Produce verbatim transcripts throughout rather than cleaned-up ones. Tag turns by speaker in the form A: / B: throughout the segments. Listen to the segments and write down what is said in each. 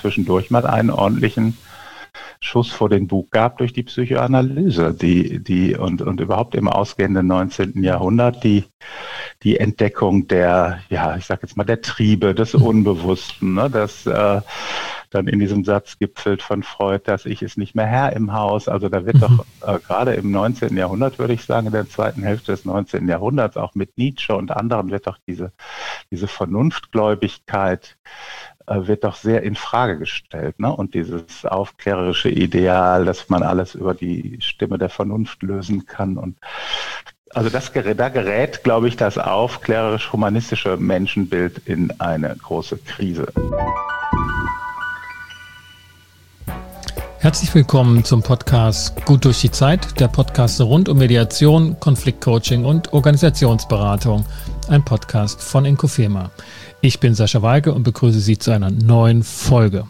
A: zwischendurch mal einen ordentlichen Schuss vor den Bug gab durch die Psychoanalyse, die, die und, und überhaupt im ausgehenden neunzehnten Jahrhundert die, die Entdeckung der, ja, ich sag jetzt mal, der Triebe, des Unbewussten, ne, das äh, dann in diesem Satz gipfelt von Freud, dass Ich ist nicht mehr Herr im Haus. Also da wird doch äh, gerade im neunzehnten Jahrhundert, würde ich sagen, in der zweiten Hälfte des neunzehnten Jahrhunderts, auch mit Nietzsche und anderen, wird doch diese, diese Vernunftgläubigkeit äh, wird doch sehr in Frage gestellt, ne? Und dieses aufklärerische Ideal, dass man alles über die Stimme der Vernunft lösen kann. Und also das, da gerät, glaube ich, das aufklärerisch-humanistische Menschenbild in eine große Krise.
B: Herzlich willkommen zum Podcast Gut durch die Zeit, der Podcast rund um Mediation, Konfliktcoaching und Organisationsberatung, ein Podcast von Inkofema. Ich bin Sascha Weige und begrüße Sie zu einer neuen Folge.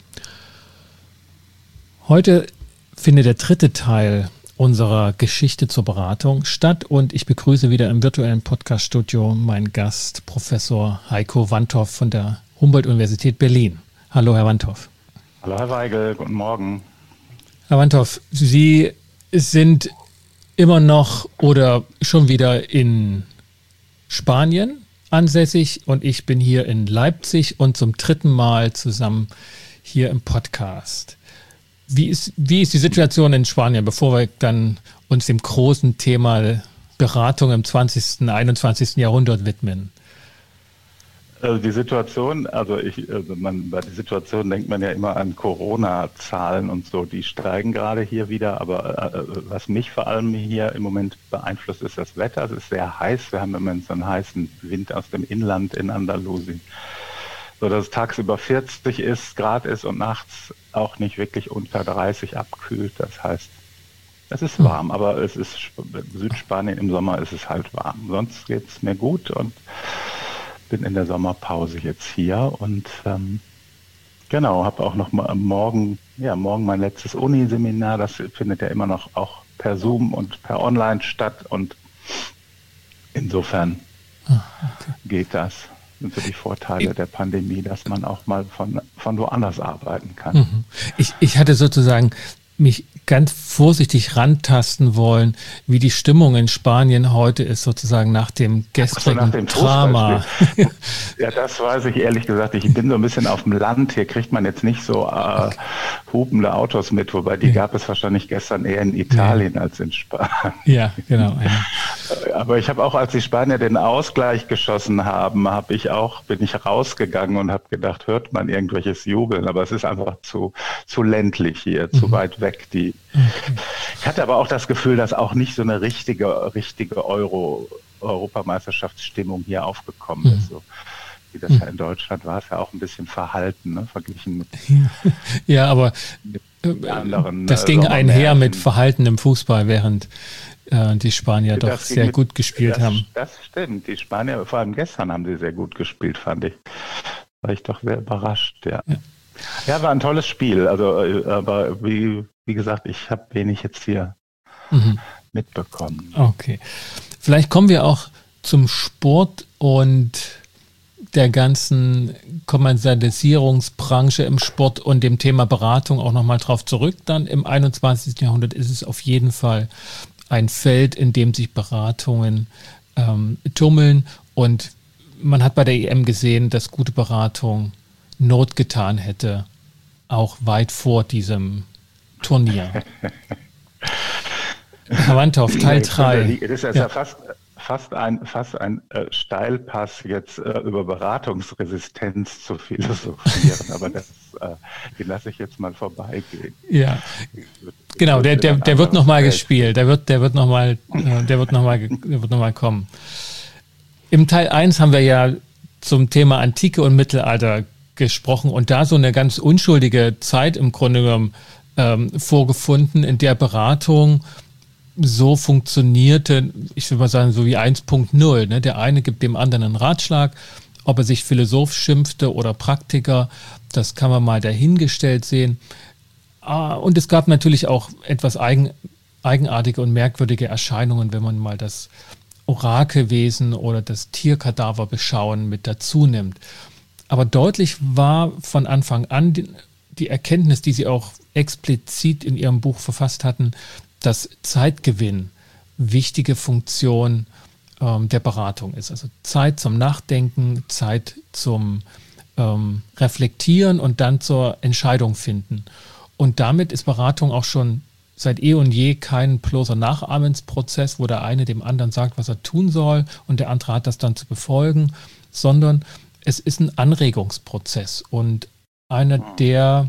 B: Heute findet der dritte Teil unserer Geschichte zur Beratung statt und ich begrüße wieder im virtuellen Podcaststudio meinen Gast, Professor Heiko Wandhoff von der Humboldt-Universität Berlin. Hallo, Herr Wandhoff.
A: Hallo, Herr Weigel, guten Morgen.
B: Herr Wandhoff, Sie sind immer noch oder schon wieder in Spanien ansässig und ich bin hier in Leipzig und zum dritten Mal zusammen hier im Podcast. Wie ist, wie ist die Situation in Spanien, bevor wir dann uns dem großen Thema Beratung im zwanzigsten, einundzwanzigsten Jahrhundert widmen?
A: Also die Situation, also ich, also man, bei der Situation denkt man ja immer an Corona-Zahlen und so, die steigen gerade hier wieder, aber äh, was mich vor allem hier im Moment beeinflusst, ist das Wetter. Es ist sehr heiß, wir haben im Moment so einen heißen Wind aus dem Inland in Andalusien, so dass es tagsüber vierzig ist, Grad ist und nachts auch nicht wirklich unter dreißig abkühlt. Das heißt, es ist warm, aber es ist Südspanien im Sommer ist es halt warm. Sonst geht es mir gut und bin in der Sommerpause jetzt hier und ähm, genau, habe auch noch mal morgen, ja morgen mein letztes Uniseminar, das findet ja immer noch auch per Zoom und per Online statt und insofern ah, okay. geht das. Das sind so die Vorteile ich, der Pandemie, dass man auch mal von, von woanders arbeiten kann.
B: Mhm. Ich, ich hatte sozusagen mich ganz vorsichtig rantasten wollen, wie die Stimmung in Spanien heute ist, sozusagen nach dem gestrigen
A: also nach dem
B: Drama.
A: Ja, das weiß ich ehrlich gesagt. Ich bin so ein bisschen auf dem Land. Hier kriegt man jetzt nicht so äh, okay. hupende Autos mit, wobei die ja. gab es wahrscheinlich gestern eher in Italien ja. als in Spanien.
B: Ja, genau. Ja.
A: Aber ich habe auch, als die Spanier den Ausgleich geschossen haben, habe ich auch, bin ich rausgegangen und habe gedacht, hört man irgendwelches Jubeln, aber es ist einfach zu, zu ländlich hier, mhm. zu weit weg. Die
B: Okay.
A: Ich hatte aber auch das Gefühl, dass auch nicht so eine richtige, richtige Euro, Europameisterschaftsstimmung hier aufgekommen ist. So, wie das ja in Deutschland war, es ja auch ein bisschen verhalten, ne, verglichen mit,
B: ja, aber
A: mit anderen.
B: Das ging einher mit Verhalten im Fußball, während äh, die Spanier das doch sehr mit, gut gespielt
A: das,
B: haben.
A: Das stimmt. Die Spanier, vor allem gestern, haben sie sehr gut gespielt, fand ich. War ich doch sehr überrascht, ja. Ja, ja war ein tolles Spiel. Also, aber wie Wie gesagt, ich habe wenig jetzt hier mhm. mitbekommen.
B: Okay. Vielleicht kommen wir auch zum Sport und der ganzen Kommerzialisierungsbranche im Sport und dem Thema Beratung auch nochmal drauf zurück. Dann im einundzwanzigsten Jahrhundert ist es auf jeden Fall ein Feld, in dem sich Beratungen ähm, tummeln. Und man hat bei der E M gesehen, dass gute Beratung Not getan hätte, auch weit vor diesem Turnier. Herr Wandhoff, Teil drei.
A: Das ist ja, ja fast, fast ein, fast ein äh, Steilpass, jetzt äh, über Beratungsresistenz zu philosophieren, aber das, äh, den lasse ich jetzt mal vorbeigehen.
B: Ja, genau, der, der, der wird nochmal gespielt, der wird, der wird nochmal, der wird nochmal, der wird nochmal kommen. Im Teil eins haben wir ja zum Thema Antike und Mittelalter gesprochen und da so eine ganz unschuldige Zeit im Grunde genommen Ähm, vorgefunden, in der Beratung so funktionierte, ich würde mal sagen, so wie eins Punkt null. Ne? Der eine gibt dem anderen einen Ratschlag, ob er sich Philosoph schimpfte oder Praktiker, das kann man mal dahingestellt sehen. Ah, und es gab natürlich auch etwas eigen, eigenartige und merkwürdige Erscheinungen, wenn man mal das Orakelwesen oder das Tierkadaver beschauen mit dazu nimmt. Aber deutlich war von Anfang an die Erkenntnis, die Sie auch explizit in Ihrem Buch verfasst hatten, dass Zeitgewinn wichtige Funktion ähm, der Beratung ist. Also Zeit zum Nachdenken, Zeit zum ähm, Reflektieren und dann zur Entscheidung finden. Und damit ist Beratung auch schon seit eh und je kein bloßer Nachahmensprozess, wo der eine dem anderen sagt, was er tun soll und der andere hat das dann zu befolgen, sondern es ist ein Anregungsprozess und einer, der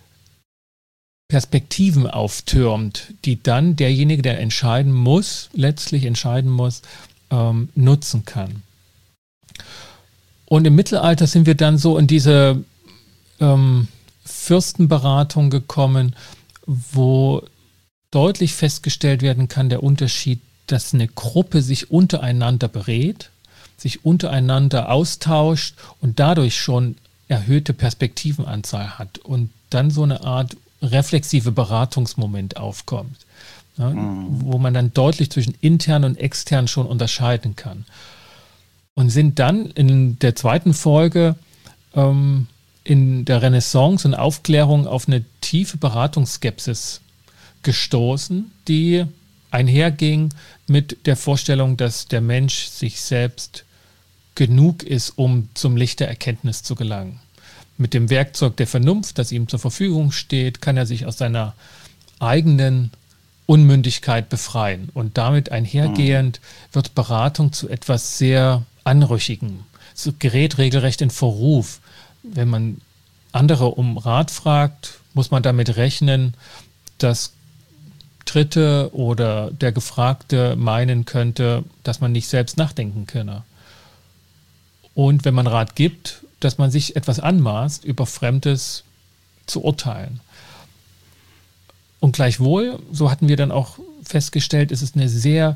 B: Perspektiven auftürmt, die dann derjenige, der entscheiden muss, letztlich entscheiden muss, ähm, nutzen kann. Und im Mittelalter sind wir dann so in diese ähm, Fürstenberatung gekommen, wo deutlich festgestellt werden kann, der Unterschied, dass eine Gruppe sich untereinander berät, sich untereinander austauscht und dadurch schon erhöhte Perspektivenanzahl hat und dann so eine Art reflexive Beratungsmoment aufkommt, ja, mhm. wo man dann deutlich zwischen intern und extern schon unterscheiden kann. Und sind dann in der zweiten Folge ähm, in der Renaissance und Aufklärung auf eine tiefe Beratungsskepsis gestoßen, die einherging mit der Vorstellung, dass der Mensch sich selbst genug ist, um zum Licht der Erkenntnis zu gelangen. Mit dem Werkzeug der Vernunft, das ihm zur Verfügung steht, kann er sich aus seiner eigenen Unmündigkeit befreien. Und damit einhergehend wird Beratung zu etwas sehr Anrüchigem. Es gerät regelrecht in Verruf. Wenn man andere um Rat fragt, muss man damit rechnen, dass Dritte oder der Gefragte meinen könnte, dass man nicht selbst nachdenken könne. Und wenn man Rat gibt, dass man sich etwas anmaßt, über Fremdes zu urteilen. Und gleichwohl, so hatten wir dann auch festgestellt, ist es eine sehr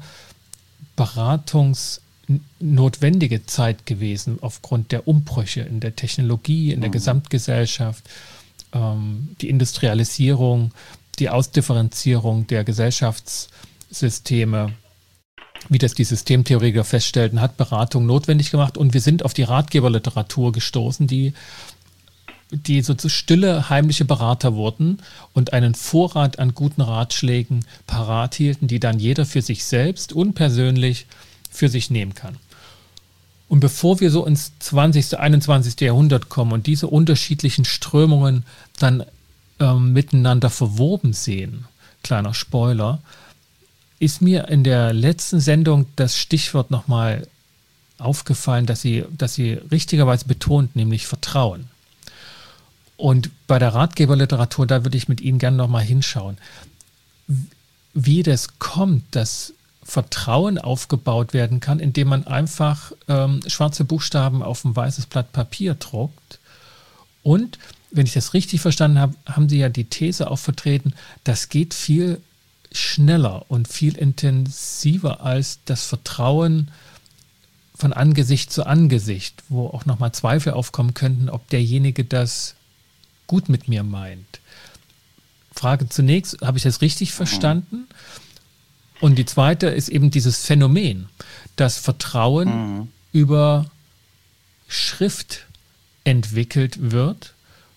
B: beratungsnotwendige Zeit gewesen, aufgrund der Umbrüche in der Technologie, in der Gesamtgesellschaft, ähm, die Industrialisierung, die Ausdifferenzierung der Gesellschaftssysteme, wie das die Systemtheoretiker feststellten, hat Beratung notwendig gemacht. Und wir sind auf die Ratgeberliteratur gestoßen, die, die so zu stille, heimliche Berater wurden und einen Vorrat an guten Ratschlägen parat hielten, die dann jeder für sich selbst unpersönlich für sich nehmen kann. Und bevor wir so ins zwanzigste, einundzwanzigste Jahrhundert kommen und diese unterschiedlichen Strömungen dann ähm, miteinander verwoben sehen, kleiner Spoiler, ist mir in der letzten Sendung das Stichwort nochmal aufgefallen, dass sie, dass sie richtigerweise betont, nämlich Vertrauen. Und bei der Ratgeberliteratur, da würde ich mit Ihnen gerne nochmal hinschauen, wie das kommt, dass Vertrauen aufgebaut werden kann, indem man einfach ähm, schwarze Buchstaben auf ein weißes Blatt Papier druckt. Und, wenn ich das richtig verstanden habe, haben Sie ja die These auch vertreten, das geht viel schneller und viel intensiver als das Vertrauen von Angesicht zu Angesicht, wo auch nochmal Zweifel aufkommen könnten, ob derjenige das gut mit mir meint. Frage zunächst, habe ich das richtig verstanden? Und die zweite ist eben dieses Phänomen, dass Vertrauen mhm. über Schrift entwickelt wird.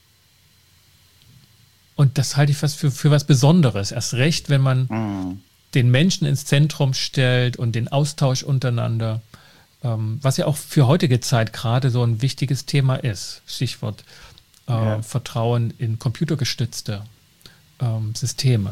B: Und das halte ich fast für, für was Besonderes. Erst recht, wenn man mhm. den Menschen ins Zentrum stellt und den Austausch untereinander, ähm, was ja auch für heutige Zeit gerade so ein wichtiges Thema ist. Stichwort äh, ja. Vertrauen in computergestützte ähm, Systeme.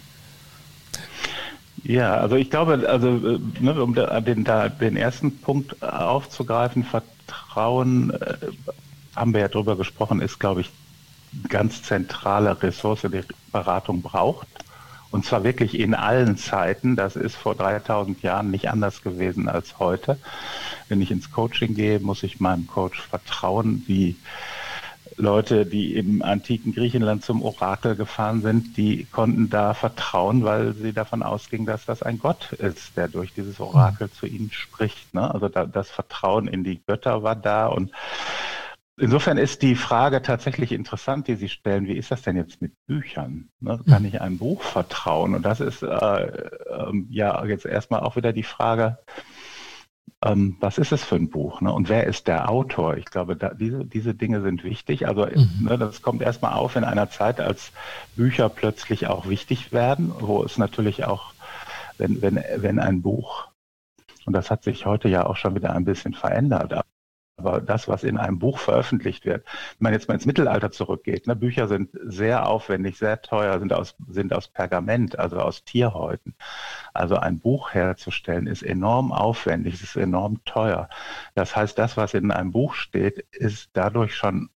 A: Ja, also ich glaube, also ne, um da, den, da, den ersten Punkt aufzugreifen, Vertrauen, äh, haben wir ja drüber gesprochen, ist, glaube ich, eine ganz zentrale Ressource, die Beratung braucht. Und zwar wirklich in allen Zeiten. Das ist vor dreitausend Jahren nicht anders gewesen als heute. Wenn ich ins Coaching gehe, muss ich meinem Coach vertrauen. Die Leute, die im antiken Griechenland zum Orakel gefahren sind, die konnten da vertrauen, weil sie davon ausgingen, dass das ein Gott ist, der durch dieses Orakel zu ihnen spricht. Ne? Also da, das Vertrauen in die Götter war da. Und insofern ist die Frage tatsächlich interessant, die Sie stellen, wie ist das denn jetzt mit Büchern? Ne? Kann ich einem Buch vertrauen? Und das ist äh, äh, ja jetzt erstmal auch wieder die Frage, ähm, was ist es für ein Buch, ne? Und wer ist der Autor? Ich glaube, da, diese, diese Dinge sind wichtig. Also mhm. ne, das kommt erstmal auf in einer Zeit, als Bücher plötzlich auch wichtig werden, wo es natürlich auch, wenn, wenn, wenn ein Buch, und das hat sich heute ja auch schon wieder ein bisschen verändert, aber das, was in einem Buch veröffentlicht wird, wenn man jetzt mal ins Mittelalter zurückgeht, ne, Bücher sind sehr aufwendig, sehr teuer, sind aus, sind aus Pergament, also aus Tierhäuten. Also ein Buch herzustellen ist enorm aufwendig, es ist enorm teuer. Das heißt, das, was in einem Buch steht, ist dadurch schon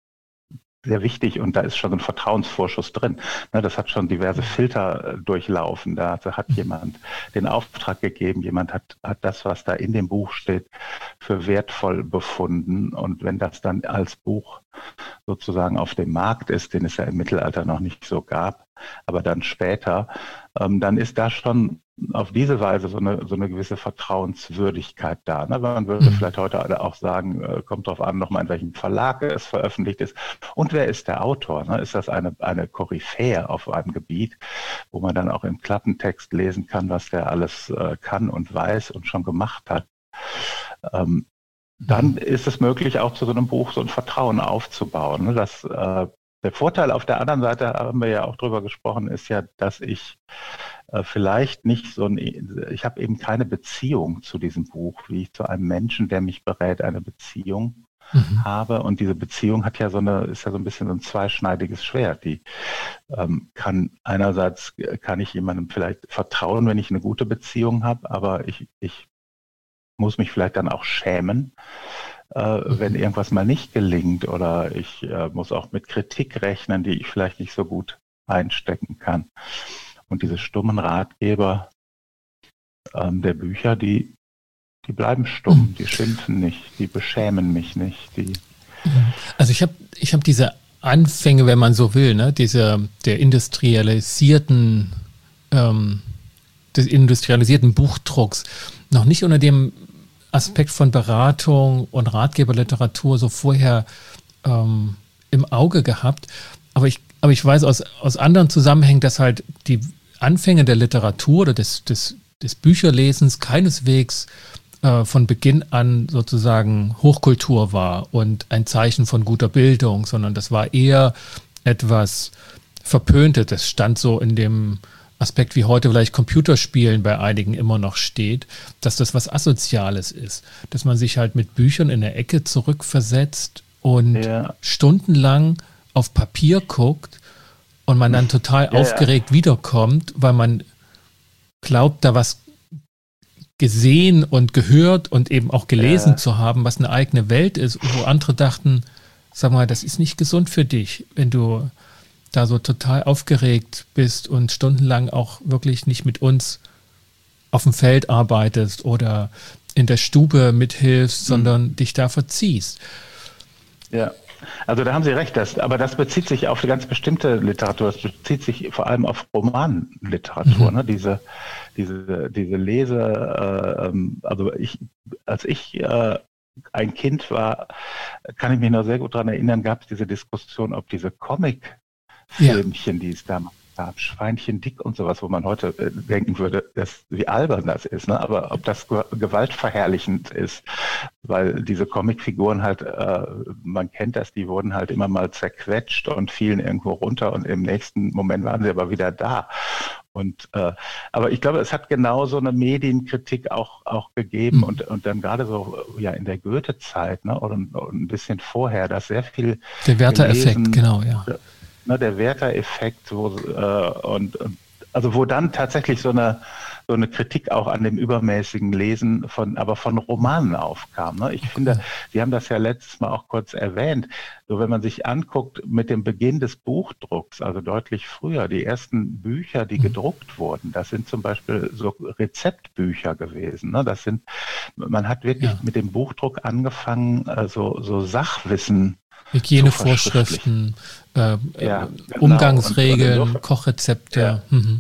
A: sehr wichtig und da ist schon ein Vertrauensvorschuss drin. Das hat schon diverse Filter durchlaufen. Da hat jemand den Auftrag gegeben, jemand hat, hat das, was da in dem Buch steht, für wertvoll befunden. Und wenn das dann als Buch sozusagen auf dem Markt ist, den es ja im Mittelalter noch nicht so gab, aber dann später, ähm, dann ist da schon auf diese Weise so eine, so eine gewisse Vertrauenswürdigkeit da. Ne? Man würde mhm. vielleicht heute auch sagen, äh, kommt darauf an, nochmal in welchem Verlag es veröffentlicht ist. Und wer ist der Autor? Ne? Ist das eine, eine Koryphäe auf einem Gebiet, wo man dann auch im Klappentext lesen kann, was der alles äh, kann und weiß und schon gemacht hat? Ähm, dann mhm. ist es möglich, auch zu so einem Buch so ein Vertrauen aufzubauen. Ne? Das, äh, der Vorteil auf der anderen Seite, haben wir ja auch drüber gesprochen, ist ja, dass ich äh, vielleicht nicht so ein, ich habe eben keine Beziehung zu diesem Buch, wie ich zu einem Menschen, der mich berät, eine Beziehung mhm. habe. Und diese Beziehung hat ja so eine, ist ja so ein bisschen so ein zweischneidiges Schwert. Die ähm, kann einerseits kann ich jemandem vielleicht vertrauen, wenn ich eine gute Beziehung habe, aber ich, ich muss mich vielleicht dann auch schämen, äh, wenn irgendwas mal nicht gelingt, oder ich äh, muss auch mit Kritik rechnen, die ich vielleicht nicht so gut einstecken kann. Und diese stummen Ratgeber ähm, der Bücher, die, die bleiben stumm, die schimpfen nicht, die beschämen mich nicht. Die
B: also ich habe ich hab diese Anfänge, wenn man so will, ne, diese, der industrialisierten, ähm, des industrialisierten Buchdrucks noch nicht unter dem Aspekt von Beratung und Ratgeberliteratur so vorher ähm, im Auge gehabt. Aber ich, aber ich weiß aus, aus anderen Zusammenhängen, dass halt die Anfänge der Literatur oder des, des, des Bücherlesens keineswegs äh, von Beginn an sozusagen Hochkultur war und ein Zeichen von guter Bildung, sondern das war eher etwas Verpöntes. Das stand so in dem Aspekt, wie heute vielleicht Computerspielen bei einigen immer noch steht, dass das was Asoziales ist. Dass man sich halt mit Büchern in der Ecke zurückversetzt und ja. stundenlang auf Papier guckt und man dann total ja, aufgeregt ja. wiederkommt, weil man glaubt, da was gesehen und gehört und eben auch gelesen ja. zu haben, was eine eigene Welt ist, wo andere dachten, sag mal, das ist nicht gesund für dich, wenn du da so total aufgeregt bist und stundenlang auch wirklich nicht mit uns auf dem Feld arbeitest oder in der Stube mithilfst, mhm. sondern dich da verziehst.
A: Ja, also da haben Sie recht, das, aber das bezieht sich auf eine ganz bestimmte Literatur, das bezieht sich vor allem auf Romanliteratur, mhm. ne? diese, diese, diese Lese, äh, also ich, als ich äh, ein Kind war, kann ich mich noch sehr gut daran erinnern, gab es diese Diskussion, ob diese Comic Filmchen, ja. die es damals gab, Schweinchen dick und sowas, wo man heute äh, denken würde, dass, wie albern das ist, ne? Aber ob das ge- gewaltverherrlichend ist, weil diese Comicfiguren halt, äh, man kennt das, die wurden halt immer mal zerquetscht und fielen irgendwo runter und im nächsten Moment waren sie aber wieder da. Und äh, aber ich glaube, es hat genau so eine Medienkritik auch auch gegeben mhm. und und dann gerade so ja in der Goethe-Zeit, ne, oder, oder ein bisschen vorher, dass sehr viel
B: der Werther-Effekt, genau, ja.
A: Ne, der Werther-Effekt, wo, äh, und, und also wo dann tatsächlich so eine so eine Kritik auch an dem übermäßigen Lesen von, aber von Romanen aufkam. Ne? Ich okay. finde, Sie haben das ja letztes Mal auch kurz erwähnt. So, wenn man sich anguckt mit dem Beginn des Buchdrucks, also deutlich früher, die ersten Bücher, die mhm. gedruckt wurden, das sind zum Beispiel so Rezeptbücher gewesen. Ne? Das sind, man hat wirklich ja. mit dem Buchdruck angefangen, äh, so, so Sachwissen
B: Hygienevorschriften, äh, ja, genau. Umgangsregeln, und, und Kochrezepte. Ja. Mhm.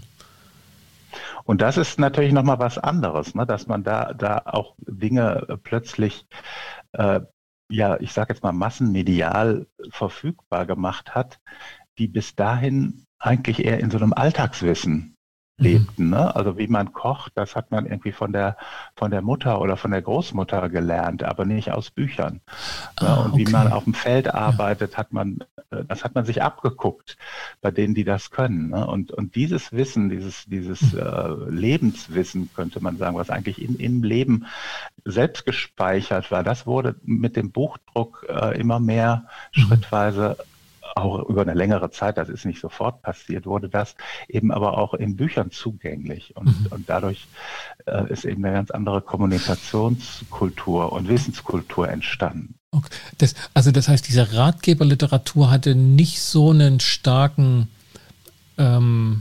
A: Und das ist natürlich nochmal was anderes, ne? Dass man da, da auch Dinge plötzlich, äh, ja, ich sage jetzt mal massenmedial verfügbar gemacht hat, die bis dahin eigentlich eher in so einem Alltagswissen lebten. Ne? Also wie man kocht, das hat man irgendwie von der, von der Mutter oder von der Großmutter gelernt, aber nicht aus Büchern. Ne?
B: Ah,
A: Und
B: okay.
A: wie man auf dem Feld arbeitet, hat man, das hat man sich abgeguckt bei denen, die das können. Ne? Und, und dieses Wissen, dieses, dieses äh, Lebenswissen, könnte man sagen, was eigentlich in, im Leben selbst gespeichert war, das wurde mit dem Buchdruck äh, immer mehr
B: Mhm.
A: schrittweise, auch über eine längere Zeit, das ist nicht sofort passiert, wurde das eben aber auch in Büchern zugänglich. Und,
B: Mhm.
A: und dadurch äh, ist eben eine ganz andere Kommunikationskultur und Wissenskultur entstanden.
B: Okay. Das, also das heißt, diese Ratgeberliteratur hatte nicht so einen starken ähm,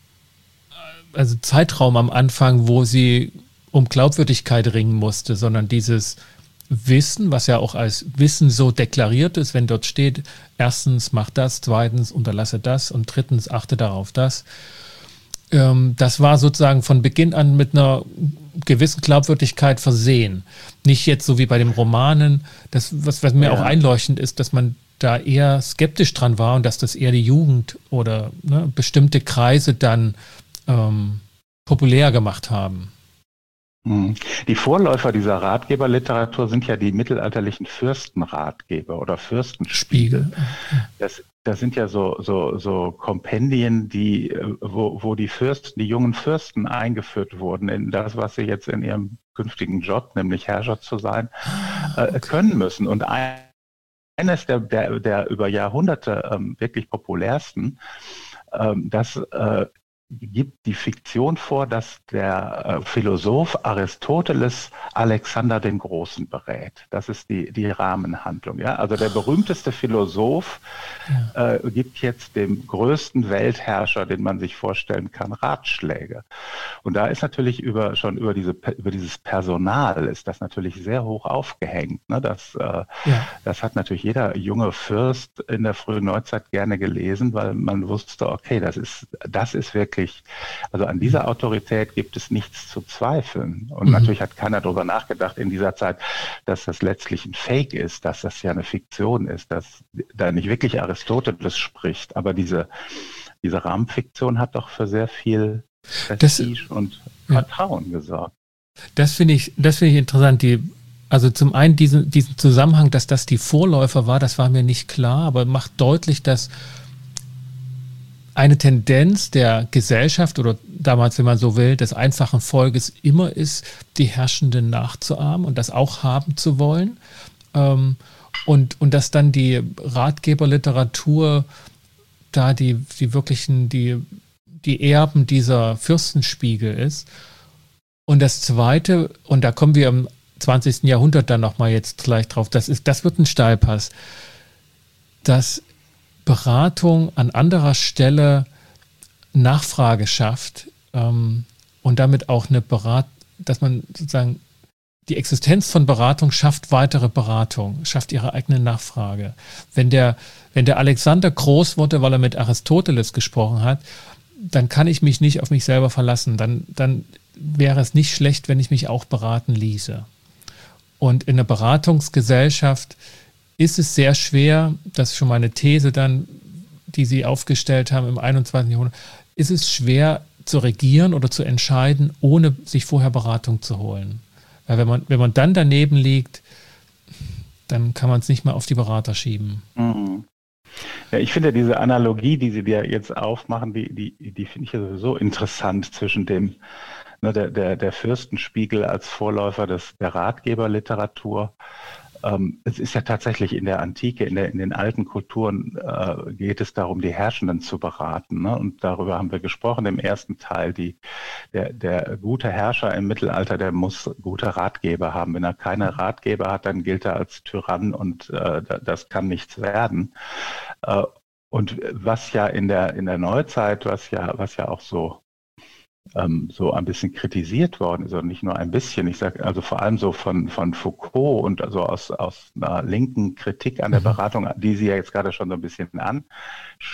B: also Zeitraum am Anfang, wo sie um Glaubwürdigkeit ringen musste, sondern dieses Wissen, was ja auch als Wissen so deklariert ist, wenn dort steht, erstens mach das, zweitens unterlasse das und drittens achte darauf das. Ähm, das war sozusagen von Beginn an mit einer gewissen Glaubwürdigkeit versehen. Nicht jetzt so wie bei den Romanen, das, was, was mir ja auch einleuchtend ist, dass man da eher skeptisch dran war und dass das eher die Jugend oder ne, bestimmte Kreise dann ähm, populär gemacht haben.
A: Die Vorläufer dieser Ratgeberliteratur sind ja die mittelalterlichen Fürstenratgeber oder Fürstenspiegel. Das, das sind ja so, so, so Kompendien, die, wo, wo die Fürsten, die jungen Fürsten eingeführt wurden in das, was sie jetzt in ihrem künftigen Job, nämlich Herrscher zu sein, äh, können müssen. Und ein, eines der, der, der über Jahrhunderte ähm, wirklich populärsten, ähm, das äh, gibt die Fiktion vor, dass der äh, Philosoph Aristoteles Alexander den Großen berät. Das ist die, die Rahmenhandlung. Ja? Also der berühmteste Philosoph ja. äh, gibt jetzt dem größten Weltherrscher, den man sich vorstellen kann, Ratschläge. Und da ist natürlich über, schon über, diese, über dieses Personal ist das natürlich sehr hoch aufgehängt. Ne? Das, äh, ja. das hat natürlich jeder junge Fürst in der frühen Neuzeit gerne gelesen, weil man wusste, okay, das ist, das ist wirklich also an dieser Autorität gibt es nichts zu zweifeln. Und mhm. natürlich hat keiner darüber nachgedacht in dieser Zeit, dass das letztlich ein Fake ist, dass das ja eine Fiktion ist, dass da nicht wirklich Aristoteles spricht. Aber diese, diese Rahmenfiktion hat doch für sehr viel Prestige das, und ja. Vertrauen gesorgt.
B: Das finde ich, das finde ich interessant. Die, also zum einen diesen, diesen Zusammenhang, dass das die Vorläufer war, das war mir nicht klar, aber macht deutlich, dass eine Tendenz der Gesellschaft oder damals, wenn man so will, des einfachen Volkes immer ist, die Herrschenden nachzuahmen und das auch haben zu wollen. Ähm, und, und dass dann die Ratgeberliteratur da die, die wirklichen, die, die Erben dieser Fürstenspiegel ist. Und das Zweite, und da kommen wir im zwanzigsten Jahrhundert dann nochmal jetzt gleich drauf, das ist, das wird ein Steilpass, dass Beratung an anderer Stelle Nachfrage schafft ähm, und damit auch eine Beratung, dass man sozusagen die Existenz von Beratung schafft weitere Beratung, schafft ihre eigene Nachfrage. Wenn der, wenn der Alexander groß wurde, weil er mit Aristoteles gesprochen hat, dann kann ich mich nicht auf mich selber verlassen. Dann, dann wäre es nicht schlecht, wenn ich mich auch beraten ließe. Und in einer Beratungsgesellschaft ist es sehr schwer, das ist schon mal eine These dann, die Sie aufgestellt haben im einundzwanzigsten Jahrhundert, ist es schwer zu regieren oder zu entscheiden, ohne sich vorher Beratung zu holen. Weil wenn man, wenn man dann daneben liegt, dann kann man es nicht mehr auf die Berater schieben.
A: Mhm. Ja, ich finde diese Analogie, die Sie dir jetzt aufmachen, die, die, die finde ich ja sowieso interessant zwischen dem, ne, der, der, der Fürstenspiegel als Vorläufer des, der Ratgeberliteratur. Ähm, es ist ja tatsächlich in der Antike, in, der, in den alten Kulturen äh, geht es darum, die Herrschenden zu beraten. Ne? Und darüber haben wir gesprochen im ersten Teil. Die, der, der gute Herrscher im Mittelalter, der muss gute Ratgeber haben. Wenn er keine Ratgeber hat, dann gilt er als Tyrann und äh, das kann nichts werden. Äh, und was ja in der, in der Neuzeit, was ja, was ja auch so Ähm, so ein bisschen kritisiert worden ist, und nicht nur ein bisschen. Ich sage also vor allem so von, von Foucault und also aus, aus einer linken Kritik an der Beratung, die Sie ja jetzt gerade schon so ein bisschen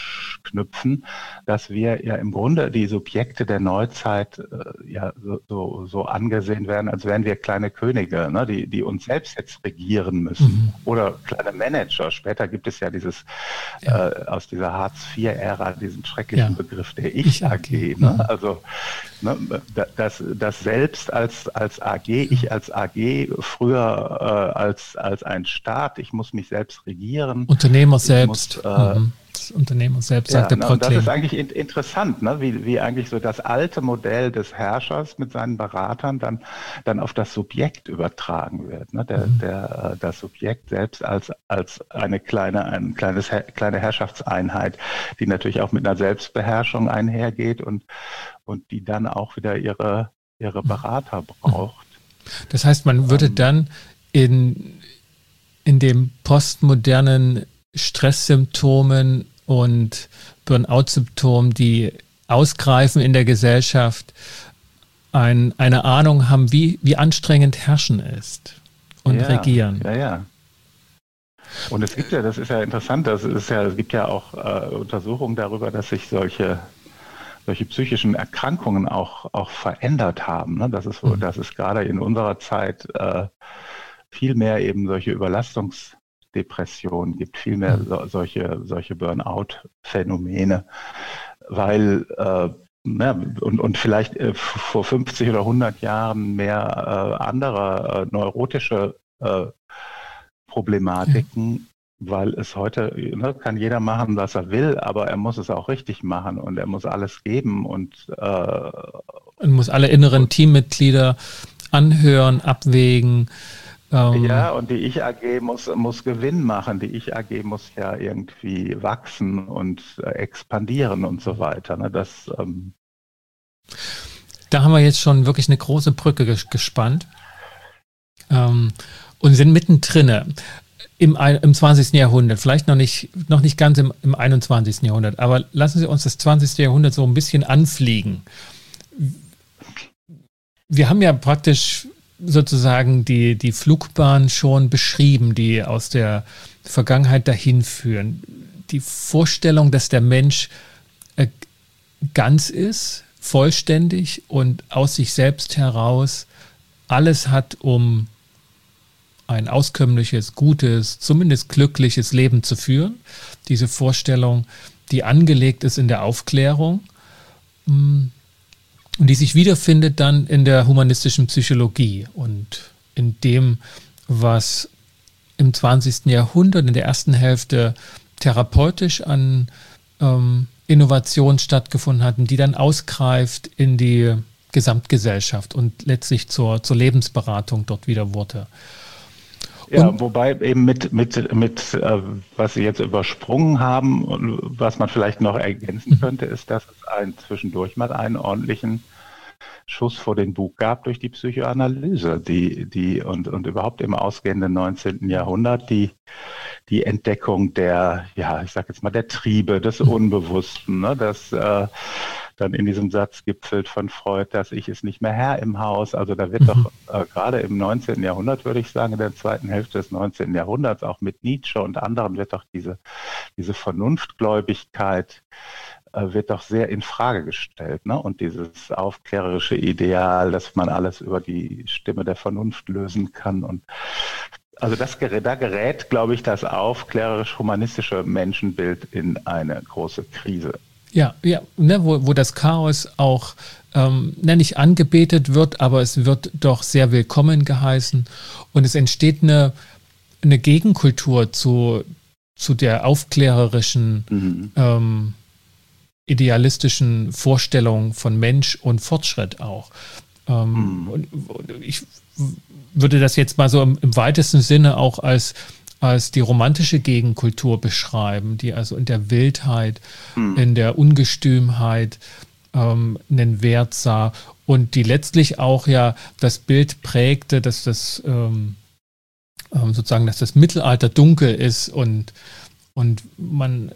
A: anknüpfen, dass wir ja im Grunde die Subjekte der Neuzeit äh, ja so, so, so angesehen werden, als wären wir kleine Könige, ne, die, die uns selbst jetzt regieren müssen. Mhm. Oder kleine Manager. Später gibt es ja dieses ja. Äh, aus dieser Hartz vier Ära diesen schrecklichen ja. Begriff der Ich-A G. Ne? Mhm. Also ne, das, das Selbst als, als A G, ich als A G, früher äh, als, als ein Staat, ich muss mich selbst regieren.
B: Unternehmer selbst. Muss, äh, mhm. Das Unternehmer selbst, sagt
A: ja,
B: der Proclaim.
A: Das ist eigentlich in, interessant, ne? wie, wie eigentlich so das alte Modell des Herrschers mit seinen Beratern dann, dann auf das Subjekt übertragen wird. Ne? Der, mhm. der, das Subjekt selbst als, als eine kleine, ein kleines, kleine Herrschaftseinheit, die natürlich auch mit einer Selbstbeherrschung einhergeht und, und die dann auch wieder ihre, ihre Berater braucht.
B: Das heißt, man würde dann in, in dem postmodernen Stresssymptomen und Burnout-Symptomen, die ausgreifen in der Gesellschaft, ein, eine Ahnung haben, wie, wie anstrengend Herrschen ist und
A: ja,
B: regieren.
A: Ja, ja. Und es gibt ja, das ist ja interessant, das ist ja, es gibt ja auch äh, Untersuchungen darüber, dass sich solche solche psychischen Erkrankungen auch, auch verändert haben. Ne? Das ist, mhm. dass es gerade in unserer Zeit äh, viel mehr eben solche Überlastungsdepressionen gibt, viel mehr mhm. so, solche, solche Burnout-Phänomene, weil äh, ja, und, und vielleicht äh, vor fünfzig oder hundert Jahren mehr äh, andere äh, neurotische äh, Problematiken, mhm. weil es heute, ne, kann jeder machen, was er will, aber er muss es auch richtig machen und er muss alles geben und äh,
B: und muss alle inneren und, Teammitglieder anhören, abwägen.
A: Ähm, ja, und die Ich-A G muss, muss Gewinn machen. Die Ich-A G muss ja irgendwie wachsen und äh, expandieren und so weiter. Ne? Das, ähm,
B: da haben wir jetzt schon wirklich eine große Brücke ges- gespannt ähm, und sind mittendrin. Im, im zwanzigsten Jahrhundert, vielleicht noch nicht, noch nicht ganz im, im einundzwanzigsten Jahrhundert, aber lassen Sie uns das zwanzigste Jahrhundert so ein bisschen anfliegen. Wir haben ja praktisch sozusagen die, die Flugbahn schon beschrieben, die aus der Vergangenheit dahin führen. Die Vorstellung, dass der Mensch äh, ganz ist, vollständig und aus sich selbst heraus alles hat, um ein auskömmliches, gutes, zumindest glückliches Leben zu führen. Diese Vorstellung, die angelegt ist in der Aufklärung und die sich wiederfindet dann in der humanistischen Psychologie und in dem, was im zwanzigsten Jahrhundert, in der ersten Hälfte therapeutisch an ähm, Innovation stattgefunden hatten, die dann ausgreift in die Gesamtgesellschaft und letztlich zur, zur Lebensberatung dort wieder wurde.
A: Ja, und, wobei eben mit, mit, mit äh, was Sie jetzt übersprungen haben und was man vielleicht noch ergänzen könnte, ist, dass es ein, zwischendurch mal einen ordentlichen Schuss vor den Bug gab durch die Psychoanalyse, die, die und, und überhaupt im ausgehenden neunzehnten Jahrhundert die, die Entdeckung der, ja, ich sag jetzt mal, der Triebe, des Unbewussten, ne, das äh, dann in diesem Satz gipfelt von Freud, dass ich ist nicht mehr Herr im Haus. Also da wird mhm. doch äh, gerade im neunzehnten Jahrhundert, würde ich sagen, in der zweiten Hälfte des neunzehnten Jahrhunderts, auch mit Nietzsche und anderen, wird doch diese, diese Vernunftgläubigkeit äh, wird doch sehr in Frage gestellt. Ne? Und dieses aufklärerische Ideal, dass man alles über die Stimme der Vernunft lösen kann. Und also das, da gerät, glaube ich, das aufklärerisch-humanistische Menschenbild in eine große Krise.
B: Ja, ja, ne, wo, wo das Chaos auch ähm, ne, nicht angebetet wird, aber es wird doch sehr willkommen geheißen und es entsteht eine, eine Gegenkultur zu, zu der aufklärerischen, mhm. ähm, idealistischen Vorstellung von Mensch und Fortschritt auch. Ähm, mhm. und, und ich würde das jetzt mal so im, im weitesten Sinne auch als als die romantische Gegenkultur beschreiben, die also in der Wildheit, hm. in der Ungestümheit ähm, einen Wert sah und die letztlich auch ja das Bild prägte, dass das ähm, ähm, sozusagen, dass das Mittelalter dunkel ist und, und man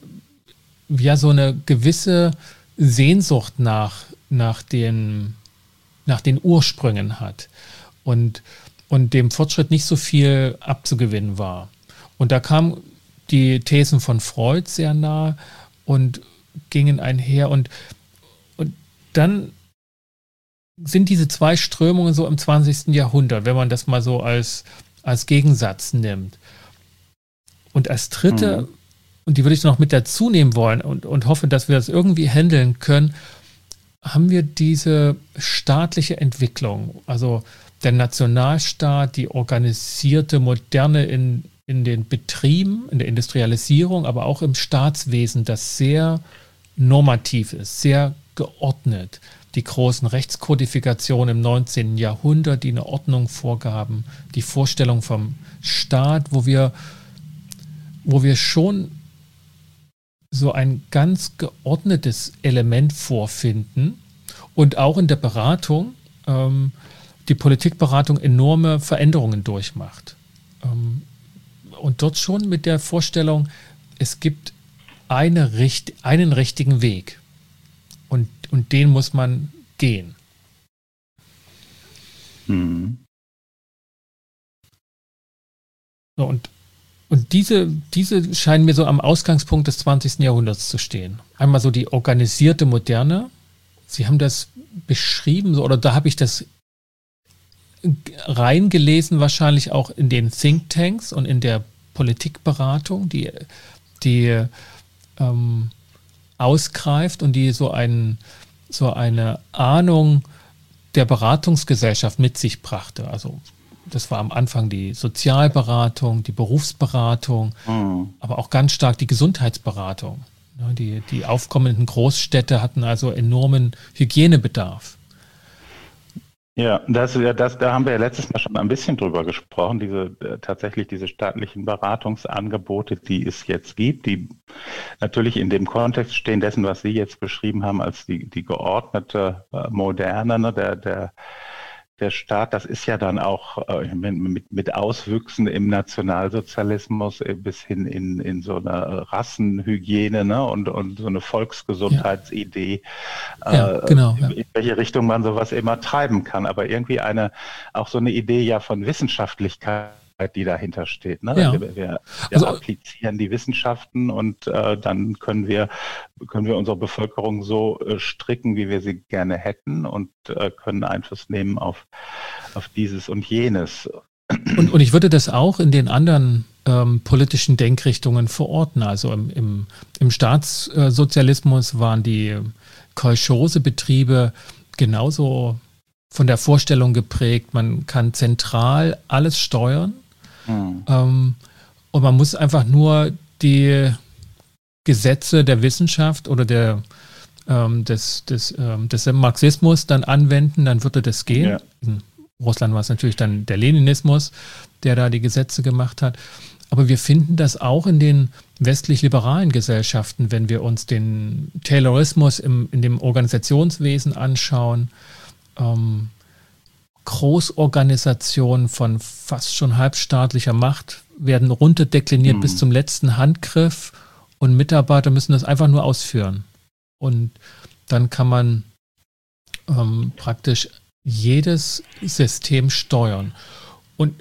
B: ja so eine gewisse Sehnsucht nach, nach, den, nach den Ursprüngen hat und, und dem Fortschritt nicht so viel abzugewinnen war. Und da kamen die Thesen von Freud sehr nah und gingen einher und, und dann sind diese zwei Strömungen so im zwanzigsten Jahrhundert, wenn man das mal so als, als Gegensatz nimmt. Und als dritte, mhm. und die würde ich noch mit dazu nehmen wollen und, und hoffe, dass wir das irgendwie handeln können, haben wir diese staatliche Entwicklung, also der Nationalstaat, die organisierte Moderne in, in den Betrieben, in der Industrialisierung, aber auch im Staatswesen, das sehr normativ ist, sehr geordnet. Die großen Rechtskodifikationen im neunzehnten Jahrhundert, die eine Ordnung vorgaben, die Vorstellung vom Staat, wo wir, wo wir schon so ein ganz geordnetes Element vorfinden und auch in der Beratung ähm, die Politikberatung enorme Veränderungen durchmacht. Ähm, und dort schon mit der Vorstellung, es gibt eine, einen richtigen Weg. Und, und den muss man gehen. Mhm. So, und und diese, diese scheinen mir so am Ausgangspunkt des zwanzigsten Jahrhunderts zu stehen. Einmal so die organisierte Moderne. Sie haben das beschrieben, oder da habe ich das reingelesen, wahrscheinlich auch in den Thinktanks und in der Politikberatung, die, die ähm, ausgreift und die so, ein, so eine Ahnung der Beratungsgesellschaft mit sich brachte. Also das war am Anfang die Sozialberatung, die Berufsberatung, mhm. aber auch ganz stark die Gesundheitsberatung. Die, die aufkommenden Großstädte hatten also enormen Hygienebedarf.
A: Ja, das, das, da haben wir ja letztes Mal schon ein bisschen drüber gesprochen, diese tatsächlich diese staatlichen Beratungsangebote, die es jetzt gibt, die natürlich in dem Kontext stehen dessen, was Sie jetzt beschrieben haben, als die, die geordnete Moderne, ne, der, der Der Staat, das ist ja dann auch äh, mit, mit Auswüchsen im Nationalsozialismus bis hin in, in so eine Rassenhygiene, ne, und, und so eine Volksgesundheitsidee, ja. Ja, äh, genau, ja. in welche Richtung man sowas immer treiben kann. Aber irgendwie eine auch so eine Idee ja von Wissenschaftlichkeit, die dahinter steht. Ne? Ja. Wir, wir, wir also, applizieren die Wissenschaften und äh, dann können wir, können wir unsere Bevölkerung so äh, stricken, wie wir sie gerne hätten und äh, können Einfluss nehmen auf, auf dieses und jenes.
B: Und, und ich würde das auch in den anderen ähm, politischen Denkrichtungen verorten. Also im, im, im Staatssozialismus waren die Kolchosebetriebe genauso von der Vorstellung geprägt, man kann zentral alles steuern. Mhm. Ähm, und man muss einfach nur die Gesetze der Wissenschaft oder der, ähm, des, des, ähm, des Marxismus dann anwenden, dann würde das gehen. Ja. In Russland war es natürlich dann der Leninismus, der da die Gesetze gemacht hat. Aber wir finden das auch in den westlich-liberalen Gesellschaften, wenn wir uns den Taylorismus im, in dem Organisationswesen anschauen. Ähm, Großorganisationen von fast schon halbstaatlicher Macht werden runterdekliniert mhm. bis zum letzten Handgriff und Mitarbeiter müssen das einfach nur ausführen. Und dann kann man ähm, praktisch jedes System steuern. Und